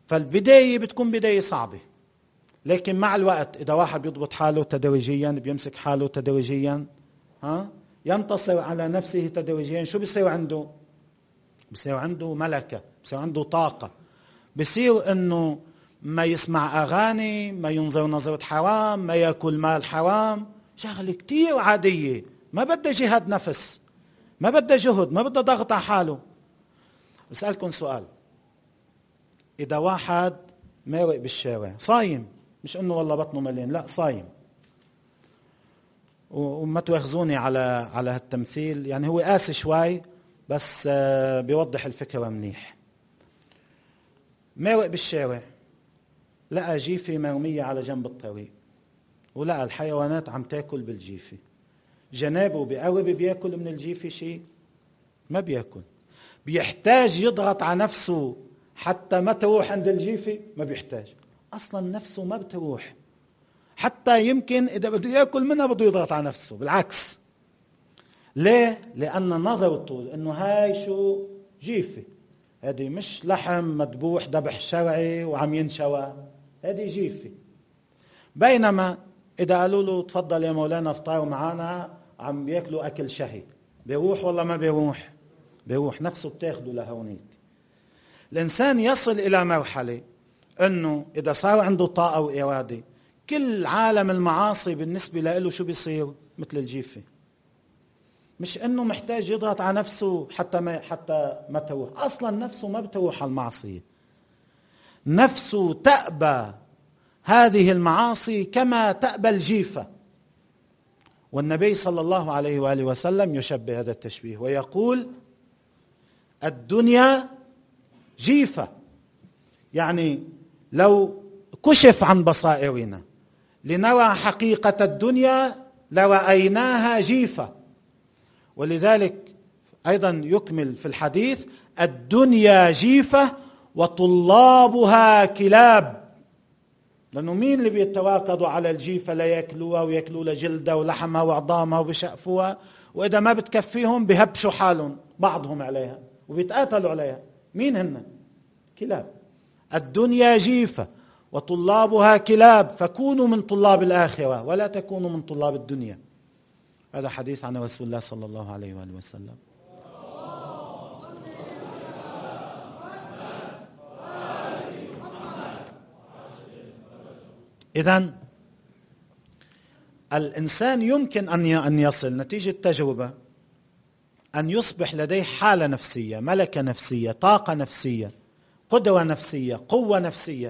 فالبداية بتكون بداية صعبة، لكن مع الوقت إذا واحد بيضبط حاله تدريجيا، بيمسك حاله تدريجيا، ها ينتصر على نفسه تدريجيا، شو بيصير عنده؟ بيصير عنده ملكة، بيصير عنده طاقة، بيصير إنه ما يسمع أغاني، ما ينظر نظرة حرام، ما يأكل مال حرام، شغلة كتير عادية، ما بدها جهاد نفس، ما بدها جهد، ما بدها ضغط على حاله. بسألكم سؤال، إذا واحد مارق بالشارع صايم، مش إنه والله بطنه مليان، لا صايم، وما تواخذوني على على هالتمثيل، يعني هو قاسي شوي بس بيوضح الفكرة منيح. مارق بالشارع، لقى جيفة مرمية على جنب الطريق، ولقى الحيوانات عم تاكل بالجيفة، جنابه بقرب بياكل من الجيفة شيء؟ ما بياكل. بيحتاج يضغط على نفسه حتى ما تروح عند الجيفة؟ ما بيحتاج، أصلا نفسه ما بتروح، حتى يمكن إذا بده يأكل منها بده يضغط على نفسه، بالعكس. ليه؟ لأن نظرته إنه هاي شو؟ جيفة، هذه مش لحم مذبوح ذبح شرعي وعم ينشوى، هذه جيفة. بينما إذا قالوا له تفضل يا مولانا افطار معنا، عم بياكلوا أكل شهي، بيروح والله ما بيروح؟ بيروح، نفسه بتاخده لهونيك. الإنسان يصل إلى مرحلة أنه إذا صار عنده طاقة وإرادة، كل عالم المعاصي بالنسبة له شو بيصير؟ مثل الجيفة. مش أنه محتاج يضغط على نفسه حتى ما حتى ما تروح، أصلا نفسه ما بتروح على المعصية، نفسه تأبى هذه المعاصي كما تأبى الجيفة. والنبي صلى الله عليه وآله وسلم يشبه هذا التشبيه ويقول: الدنيا جيفة، يعني لو كشف عن بصائرنا لنرى حقيقة الدنيا لرأيناها جيفة. ولذلك أيضا يكمل في الحديث: الدنيا جيفة وطلابها كلاب. لأنه مين اللي بيتواكدوا على الجيفة ليأكلوها ويأكلوا لجلدها ولحمها وعظامها وبشقفوها، وإذا ما بتكفيهم بهبشوا حالهم بعضهم عليها وبيتقاتلوا عليها. مين هن؟ كلاب. الدنيا جيفة وطلابها كلاب، فكونوا من طلاب الآخرة ولا تكونوا من طلاب الدنيا. هذا حديث عن رسول الله صلى الله عليه وآله وسلم. إذن الإنسان يمكن أن يصل نتيجة تجربة أن يصبح لديه حالة نفسية، ملكة نفسية، طاقة نفسية، قدرة نفسية، قوة نفسية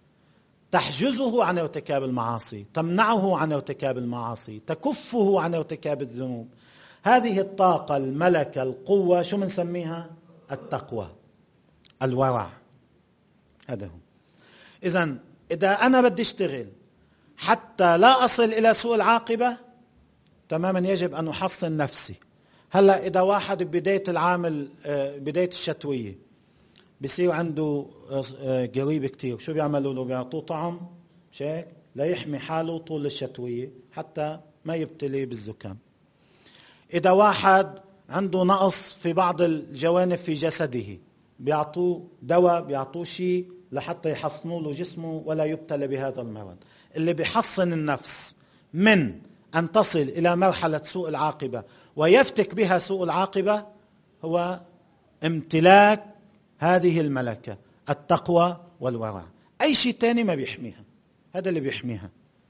تحجزه عن ارتكاب المعاصي، تمنعه عن ارتكاب المعاصي، تكفه عن ارتكاب الذنوب. هذه الطاقة، الملكة، القوة، شو منسميها؟ التقوى، الورع. هذا هو. إذن إذا أنا بدي اشتغل حتى لا أصل إلى سوء العاقبة، تماما يجب أن أحصن نفسي. هلأ إذا واحد بداية العامل، بداية الشتوية، بيصير عنده قريب كتير، شو بيعملوا له؟ بيعطوه طعم شيك لا يحمي حاله طول الشتوية حتى ما يبتلي بالزكام. إذا واحد عنده نقص في بعض الجوانب في جسده، بيعطوه دواء، بيعطوه شيء لحتى يحصنوا له جسمه ولا يبتلى بهذا المرض. اللي بيحصن النفس من أن تصل إلى مرحلة سوء العاقبة ويفتك بها سوء العاقبة هو امتلاك هذه الملكة، التقوى والورع. أي شيء تاني ما بيحميها، هذا اللي بيحميها.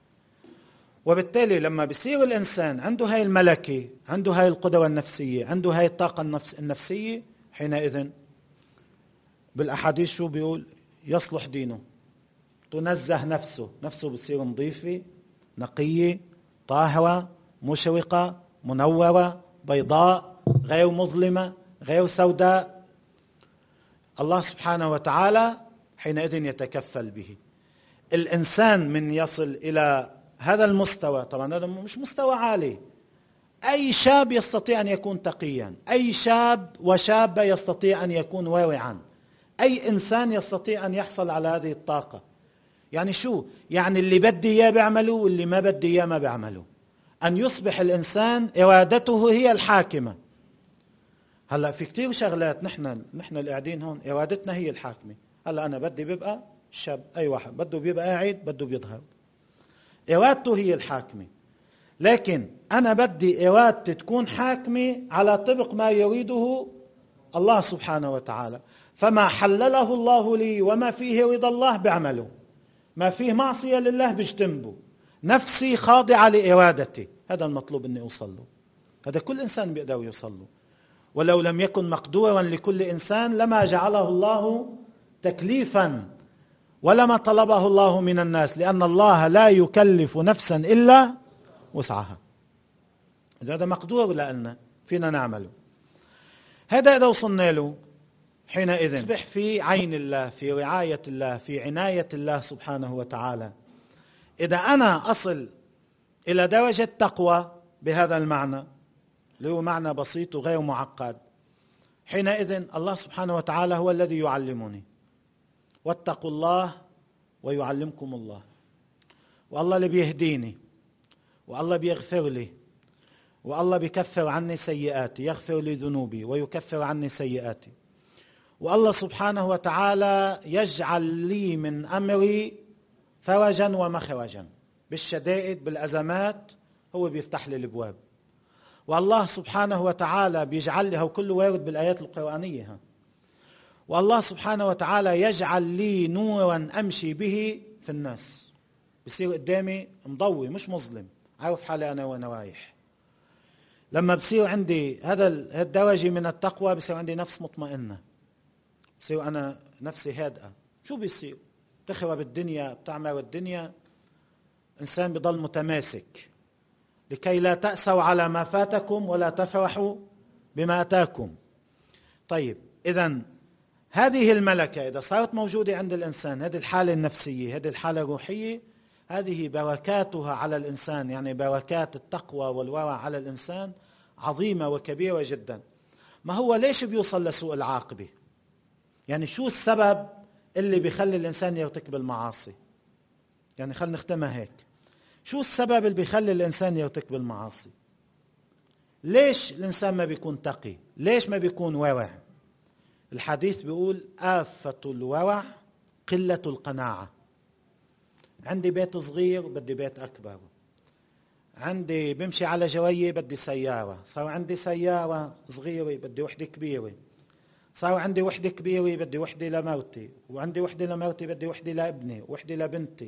وبالتالي لما بيصير الإنسان عنده هاي الملكة، عنده هاي القدرة النفسية، عنده هاي الطاقة النفس النفسية، حينئذ بالأحاديث شو بيقول؟ يصلح دينه، تنزه نفسه، نفسه بتصير نظيفة، نقية، طاهرة، مشرقة، منورة، بيضاء، غير مظلمة، غير سوداء. الله سبحانه وتعالى حينئذ يتكفل به. الإنسان من يصل إلى هذا المستوى، طبعا هذا مش مستوى عالي، أي شاب يستطيع أن يكون تقيا، أي شاب وشابة يستطيع أن يكون ورعا، أي إنسان يستطيع أن يحصل على هذه الطاقة. يعني شو؟ يعني اللي بدي إياه بيعمله واللي ما بدي إياه ما بيعمله. أن يصبح الإنسان إرادته هي الحاكمة. هلأ في كتير شغلات نحن نحن اللي قاعدين هون إرادتنا هي الحاكمة. هلأ أنا بدي ببقى الشاب أي واحد بده بيبقى قاعد بده بيظهر، إرادته هي الحاكمة. لكن أنا بدي إرادتي تكون حاكمة على طبق ما يريده الله سبحانه وتعالى. فما حلله الله لي وما فيه رضا الله بعمله، ما فيه معصية لله بجتنبه، نفسي خاضعة لإرادتي. هذا المطلوب أني أوصل له، هذا كل إنسان بيقدر يوصل له، ولو لم يكن مقدورا لكل إنسان لما جعله الله تكليفا ولما طلبه الله من الناس، لأن الله لا يكلف نفسا إلا وسعها. هذا مقدور لنا فينا نعمله. هذا إذا وصلنا له حينئذ نصبح في عين الله، في رعاية الله، في عناية الله سبحانه وتعالى. إذا أنا أصل إلى درجة تقوى بهذا المعنى اللي هو معنى بسيط وغير معقد، حينئذ الله سبحانه وتعالى هو الذي يعلمني. واتقوا الله ويعلمكم الله. والله اللي بيهديني، والله بيغفر لي، والله بيكفر عني سيئاتي، يغفر لي ذنوبي ويكفر عني سيئاتي. والله سبحانه وتعالى يجعل لي من أمري فرجا ومخرجا، بالشدائد بالأزمات هو بيفتح لي الأبواب. والله سبحانه وتعالى بيجعل لي، هو كله وارد بالآيات القرآنية ها. والله سبحانه وتعالى يجعل لي نورا أمشي به في الناس، بصير قدامي مضوي مش مظلم، عارف حالي أنا وأنا رايح. لما بصير عندي هذا الدرجة من التقوى بصير عندي نفس مطمئنة، بصير أنا نفسي هادئة. شو بيصير؟ بتخرب الدنيا، بتعمر الدنيا، إنسان بضل متماسك. لكي لا تأسوا على ما فاتكم ولا تفرحوا بما أتاكم. طيب إذن هذه الملكة إذا صارت موجودة عند الإنسان، هذه الحالة النفسية، هذه الحالة الروحية، هذه بركاتها على الإنسان، يعني بركات التقوى والورع على الإنسان عظيمة وكبيرة جدا. ما هو ليش بيوصل لسوء العاقبة؟ يعني شو السبب اللي بيخلي الإنسان يرتكب المعاصي؟ يعني خلينا نختمها هيك، شو السبب اللي بيخلي الإنسان يرتكب المعاصي؟ ليش الإنسان ما بيكون تقي؟ ليش ما بيكون ورع؟ الحديث بيقول آفة الورع قلة القناعة. عندي بيت صغير بدي بيت أكبر، عندي بمشي على جوية بدي سيارة، صار عندي سيارة صغيرة بدي وحدة كبيرة، صار عندي وحدة كبيرة بدي وحدة لمرتي، وعندي وحدة لمرتي بدي وحدة لابني وحدة لبنتي.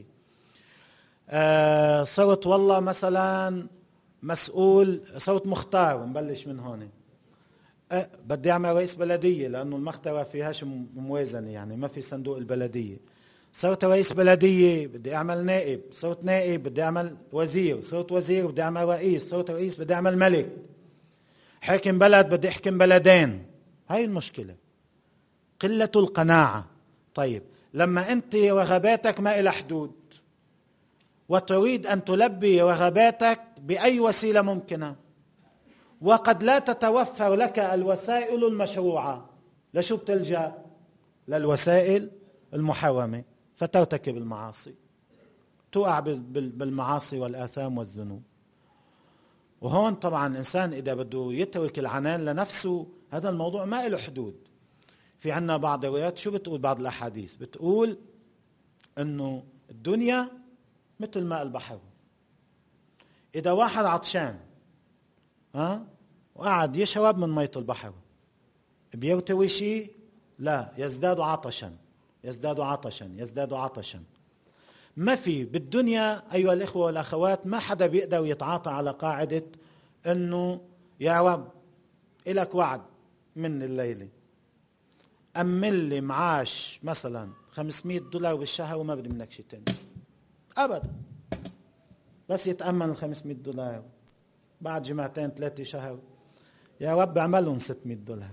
آه صرت والله مثلا مسؤول، صرت مختار، نبلش من هون. أه بدي أعمل رئيس بلدية لأنه المخترة فيهاش موازنة، يعني ما في صندوق البلدية. صرت رئيس بلدية بدي أعمل نائب، صرت نائب بدي أعمل وزير، صرت وزير بدي أعمل رئيس، صرت رئيس بدي أعمل ملك، حاكم بلد بدي أحكم بلدين. هاي المشكلة، قلة القناعة. طيب لما أنت رغباتك ما إلى حدود وتريد أن تلبي رغباتك بأي وسيلة ممكنة، وقد لا تتوفر لك الوسائل المشروعة، لشو بتلجأ؟ للوسائل المحرمة، فترتكب المعاصي، تقع بالمعاصي والآثام والذنوب. وهون طبعا الإنسان إذا بده يترك العنان لنفسه، هذا الموضوع ما له حدود. في عنا بعض الروايات شو بتقول؟ بعض الأحاديث بتقول أنه الدنيا مثل ماء البحر. إذا واحد عطشان ها وقعد يشرب من مية البحر بيرتوي شيء؟ لا، يزداد عطشا يزداد عطشا يزداد عطشا. ما في بالدنيا أيها الإخوة والأخوات ما حدا بيقدر يتعاطى على قاعدة أنه يا رب إلك وعد من الليلة أمن لي معاش مثلا خمسمائة دولار بالشهر وما بدي منك شيء تاني أبدا، بس يتأمن ال خمسمائة دولار، بعد جمعتين ثلاثة شهر يا رب اعملهم ستمائة دولار.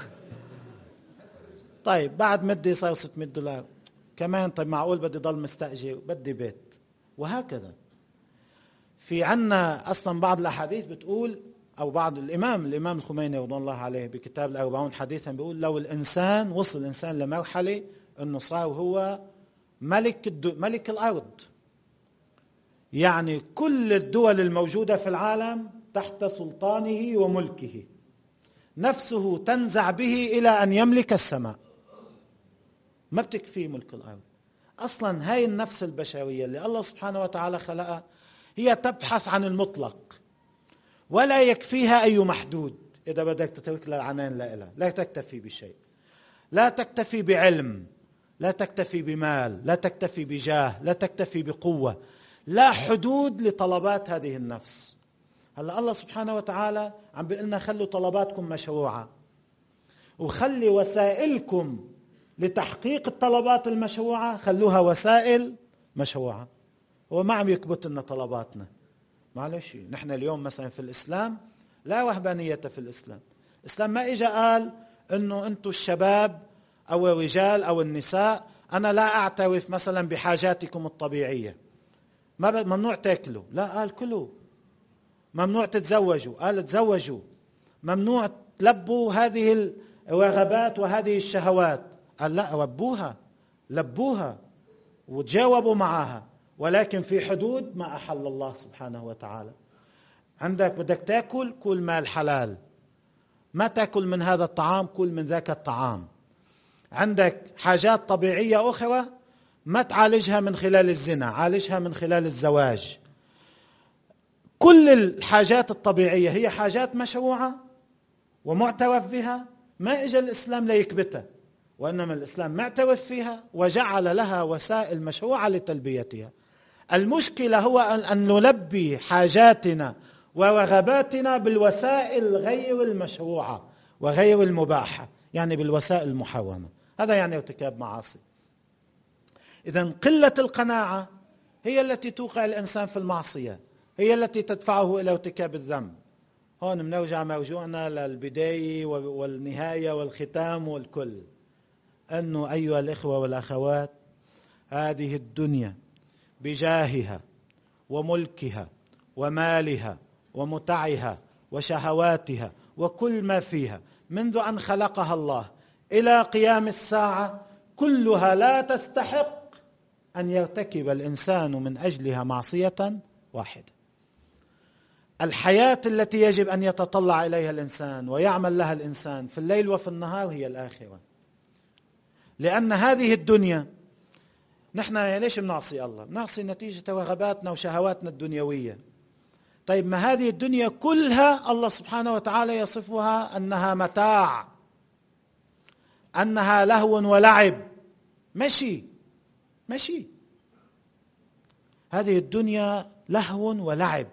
طيب بعد مدة صار ستمائة دولار كمان، طيب معقول بدي ضل مستأجر، بدي بيت، وهكذا. في عنا أصلا بعض الأحاديث بتقول، أو بعض الإمام الإمام الخميني رضي الله عليه بكتاب الأربعون حديثا بيقول لو الإنسان وصل الإنسان لمرحلة أنه صار هو ملك ملك الأرض، يعني كل الدول الموجودة في العالم تحت سلطانه وملكه، نفسه تنزع به إلى أن يملك السماء، ما بتكفي ملك الأرض. أصلا هاي النفس البشرية اللي الله سبحانه وتعالى خلقها هي تبحث عن المطلق، ولا يكفيها أي محدود. إذا بدك تترك للعنان لإلها لا تكتفي بشيء، لا تكتفي بعلم، لا تكتفي بمال، لا تكتفي بجاه، لا تكتفي بقوة، لا حدود لطلبات هذه النفس. هلا الله سبحانه وتعالى عم بيقول لنا خلوا طلباتكم مشروعة، وخلي وسائلكم لتحقيق الطلبات المشروعة خلوها وسائل مشروعة. هو ما عم يكبت لنا طلباتنا، معلش. نحن اليوم مثلا في الإسلام لا وهبانية في الإسلام. الإسلام ما إجا قال إنه أنتم الشباب أو الرجال أو النساء أنا لا أعترف مثلا بحاجاتكم الطبيعية، ما ممنوع تاكلوا، لا قال كلوا. ممنوع تتزوجوا، قال تزوجوا. ممنوع تلبوا هذه الرغبات وهذه الشهوات، قال لا ربوها، لبوها وتجاوبوا معها، ولكن في حدود ما أحل الله سبحانه وتعالى. عندك بدك تاكل، كل مال حلال، ما تاكل من هذا الطعام، كل من ذاك الطعام. عندك حاجات طبيعية أخرى ما تعالجها من خلال الزنا، عالجها من خلال الزواج. كل الحاجات الطبيعية هي حاجات مشروعة ومعترف بها، ما إجا الإسلام ليكبتها، وإنما الإسلام معترف فيها وجعل لها وسائل مشروعة لتلبيتها. المشكلة هو أن نلبي حاجاتنا ورغباتنا بالوسائل غير المشروعة وغير المباحة، يعني بالوسائل المحرمة. هذا يعني ارتكاب معاصي. إذن قلة القناعة هي التي توقع الإنسان في المعصية، هي التي تدفعه إلى ارتكاب الذنب. هون بنرجع مرجوعنا للبداية والنهاية والختام والكل، أنه أيها الإخوة والأخوات، هذه الدنيا بجاهها وملكها ومالها ومتعها وشهواتها وكل ما فيها منذ أن خلقها الله إلى قيام الساعة كلها لا تستحق أن يرتكب الإنسان من أجلها معصية واحدة. الحياة التي يجب أن يتطلع إليها الإنسان ويعمل لها الإنسان في الليل وفي النهار هي الآخرة. لأن هذه الدنيا نحن ليش بنعصي الله؟ بنعصي نتيجة رغباتنا وشهواتنا الدنيوية. طيب ما هذه الدنيا كلها الله سبحانه وتعالى يصفها أنها متاع، أنها لهو ولعب، مشي مشي. هذه الدنيا لهو ولعب.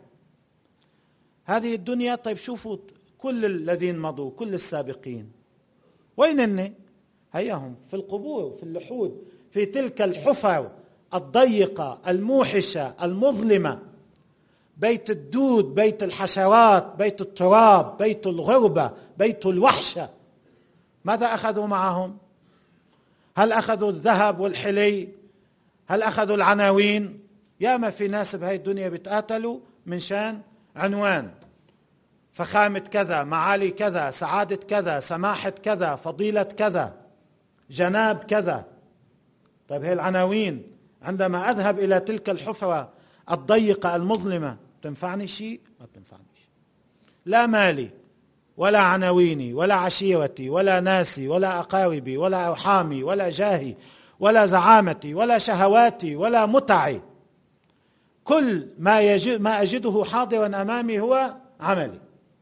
هذه الدنيا، طيب شوفوا كل الذين مضوا، كل السابقين وين هن؟ هيهم في القبور، في اللحود، في تلك الحفر الضيقة الموحشة المظلمة، بيت الدود، بيت الحشرات، بيت التراب، بيت الغربة، بيت الوحشة. ماذا أخذوا معهم؟ هل أخذوا الذهب والحلي؟ هل أخذوا العناوين؟ ياما في ناس بهاي الدنيا بيتقاتلوا من شان عنوان، فخامة كذا، معالي كذا، سعادة كذا، سماحة كذا، فضيلة كذا، جناب كذا. طيب هي العناوين عندما أذهب إلى تلك الحفرة الضيقة المظلمة تنفعني شيء؟ ما تنفعني شيء. لا مالي ولا عناويني ولا عشيرتي ولا ناسي ولا أقاربي ولا أرحامي ولا جاهي ولا زعامتي ولا شهواتي ولا متعي. كل ما يجد ما أجده حاضرا أمامي هو عملي.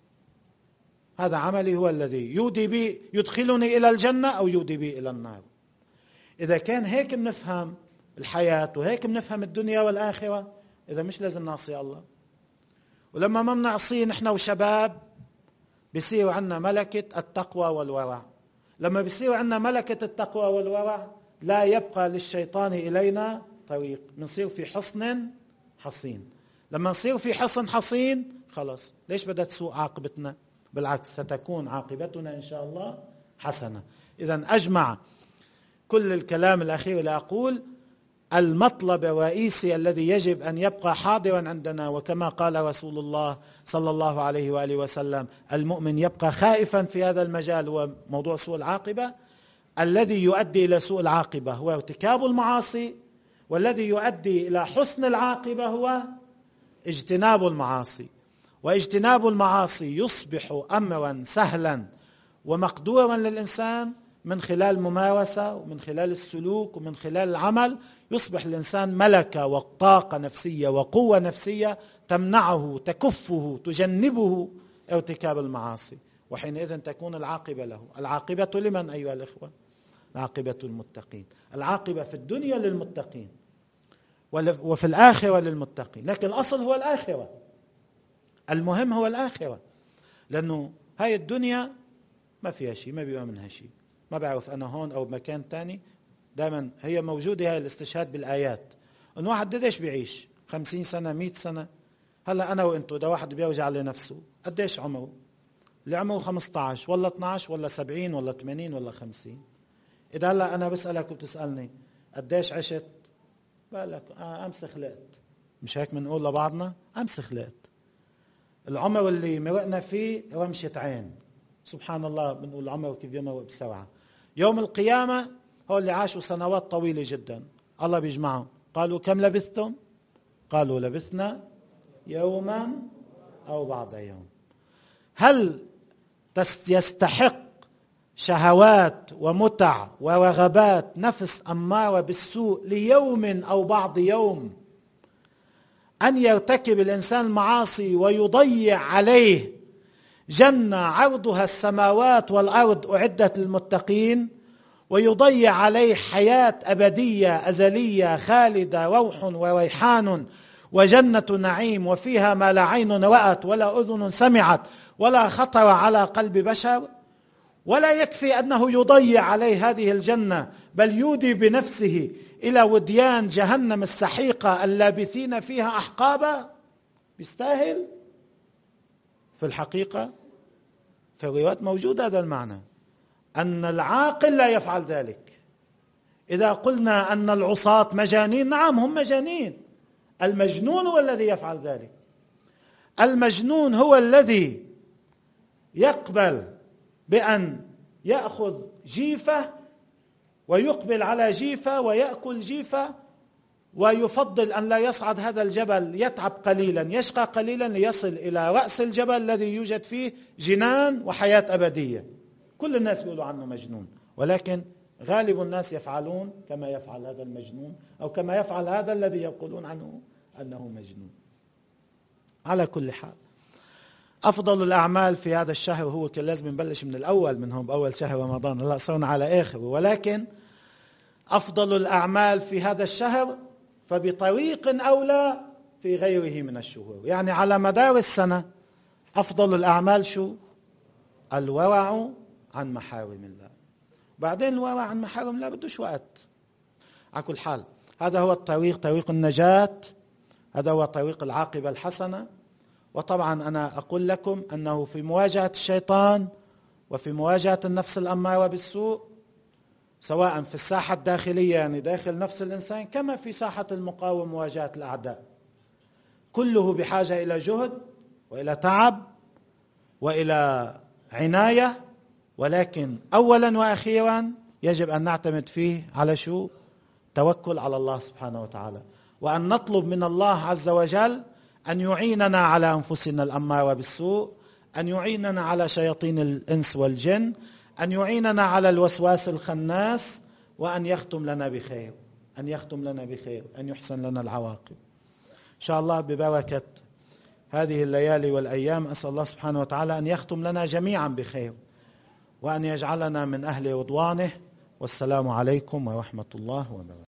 هذا عملي هو الذي يودي بي، يدخلني إلى الجنة أو يودي بي إلى النار. إذا كان هيك بنفهم الحياة وهيك بنفهم الدنيا والآخرة، إذا مش لازم نعصي الله. ولما ما بنعصيه نحن وشباب بيصير عندنا ملكة التقوى والورع. لما بيصير عندنا ملكة التقوى والورع لا يبقى للشيطان إلينا طريق، بنصير في حصن حصين. لما نصير في حصن حصين خلاص، ليش بدها تسوء عاقبتنا؟ بالعكس ستكون عاقبتنا إن شاء الله حسنة. إذن أجمع كل الكلام الأخير لأقول المطلب الرئيسي الذي يجب أن يبقى حاضرا عندنا، وكما قال رسول الله صلى الله عليه وآله وسلم المؤمن يبقى خائفا في هذا المجال، هو موضوع سوء العاقبة. الذي يؤدي إلى سوء العاقبة هو ارتكاب المعاصي، والذي يؤدي إلى حسن العاقبة هو اجتناب المعاصي. واجتناب المعاصي يصبح أمرا سهلا ومقدورا للإنسان من خلال ممارسة ومن خلال السلوك ومن خلال العمل يصبح الإنسان ملكة وطاقة نفسية وقوة نفسية تمنعه تكفه تجنبه ارتكاب المعاصي، وحينئذ تكون العاقبة له. العاقبة لمن أيها الإخوة؟ العاقبة المتقين. العاقبة في الدنيا للمتقين وفي الآخرة للمتقين، لكن الأصل هو الآخرة، المهم هو الآخرة، لأنه هاي الدنيا ما فيها شيء، ما بيبقى منها شيء، ما بعرف أنا هون أو بمكان تاني، دائما هي موجودة هاي الاستشهاد بالآيات، أن واحد قديش بيعيش خمسين سنة مئة سنة. هلا أنا وإنتو ده واحد بيوجع لنفسه قديش عمره؟ اللي عمره خمسة عشر ولا اثنا عشر ولا سبعين ولا ثمانين ولا خمسين. إذا هلا أنا بسألك وبتسألني قديش عشت؟ بقولك آه أمس خلقت، مش هيك بنقول لبعضنا؟ أمس خلقت. العمر اللي مرقنا فيه رمشة عين، سبحان الله بنقول العمر كيف يمرق بسرعة. يوم القيامة هو اللي عاشوا سنوات طويلة جدا، الله بيجمعهم، قالوا كم لبثتم؟ قالوا لبثنا يوما أو بعض يوم. هل يستحق شهوات ومتع ورغبات نفس أمارة بالسوء ليوم أو بعض يوم أن يرتكب الإنسان المعاصي ويضيع عليه جنة عرضها السماوات والأرض أعدت للمتقين، ويضيع عليه حياة أبدية أزلية خالدة روح وريحان وجنة نعيم وفيها ما لا عين رأت ولا أذن سمعت ولا خطر على قلب بشر؟ ولا يكفي أنه يضيع عليه هذه الجنة، بل يودي بنفسه إلى وديان جهنم السحيقة اللابثين فيها أحقابا. بيستاهل؟ في الحقيقة في الروايات موجود هذا المعنى، أن العاقل لا يفعل ذلك. إذا قلنا أن العصاة مجانين، نعم هم مجانين، المجنون هو الذي يفعل ذلك. المجنون هو الذي يقبل بأن يأخذ جيفة ويقبل على جيفة ويأكل جيفة، ويفضل أن لا يصعد هذا الجبل، يتعب قليلا يشقى قليلا ليصل إلى رأس الجبل الذي يوجد فيه جنان وحياة أبدية. كل الناس بيقولوا عنه مجنون، ولكن غالب الناس يفعلون كما يفعل هذا المجنون، أو كما يفعل هذا الذي يقولون عنه أنه مجنون. على كل حال، أفضل الأعمال في هذا الشهر هو كان لازم نبلش من الأول، منهم بأول شهر رمضان، هلا صرنا على آخره، ولكن أفضل الأعمال في هذا الشهر فبطريق أولى في غيره من الشهور. يعني على مدار السنة أفضل الأعمال شو؟ الورع عن محارم الله. بعدين الورع عن محارم الله بدوش وقت. على كل حال هذا هو الطريق، طريق النجاة، هذا هو طريق العاقبة الحسنة. وطبعا أنا أقول لكم أنه في مواجهة الشيطان وفي مواجهة النفس الأمارة بالسوء، سواء في الساحة الداخلية يعني داخل نفس الإنسان، كما في ساحة المقاومة مواجهة الأعداء، كله بحاجة إلى جهد وإلى تعب وإلى عناية، ولكن أولا وأخيرا يجب أن نعتمد فيه على شو؟ توكل على الله سبحانه وتعالى، وأن نطلب من الله عز وجل أن يعيننا على أنفسنا الأمارة بالسوء، أن يعيننا على شياطين الإنس والجن، أن يعيننا على الوسواس الخناس، وأن يختم لنا بخير، أن يختم لنا بخير، أن يحسن لنا العواقب إن شاء الله ببركة هذه الليالي والأيام. أسأل الله سبحانه وتعالى أن يختم لنا جميعا بخير، وأن يجعلنا من أهل رضوانه. والسلام عليكم ورحمة الله وبركاته.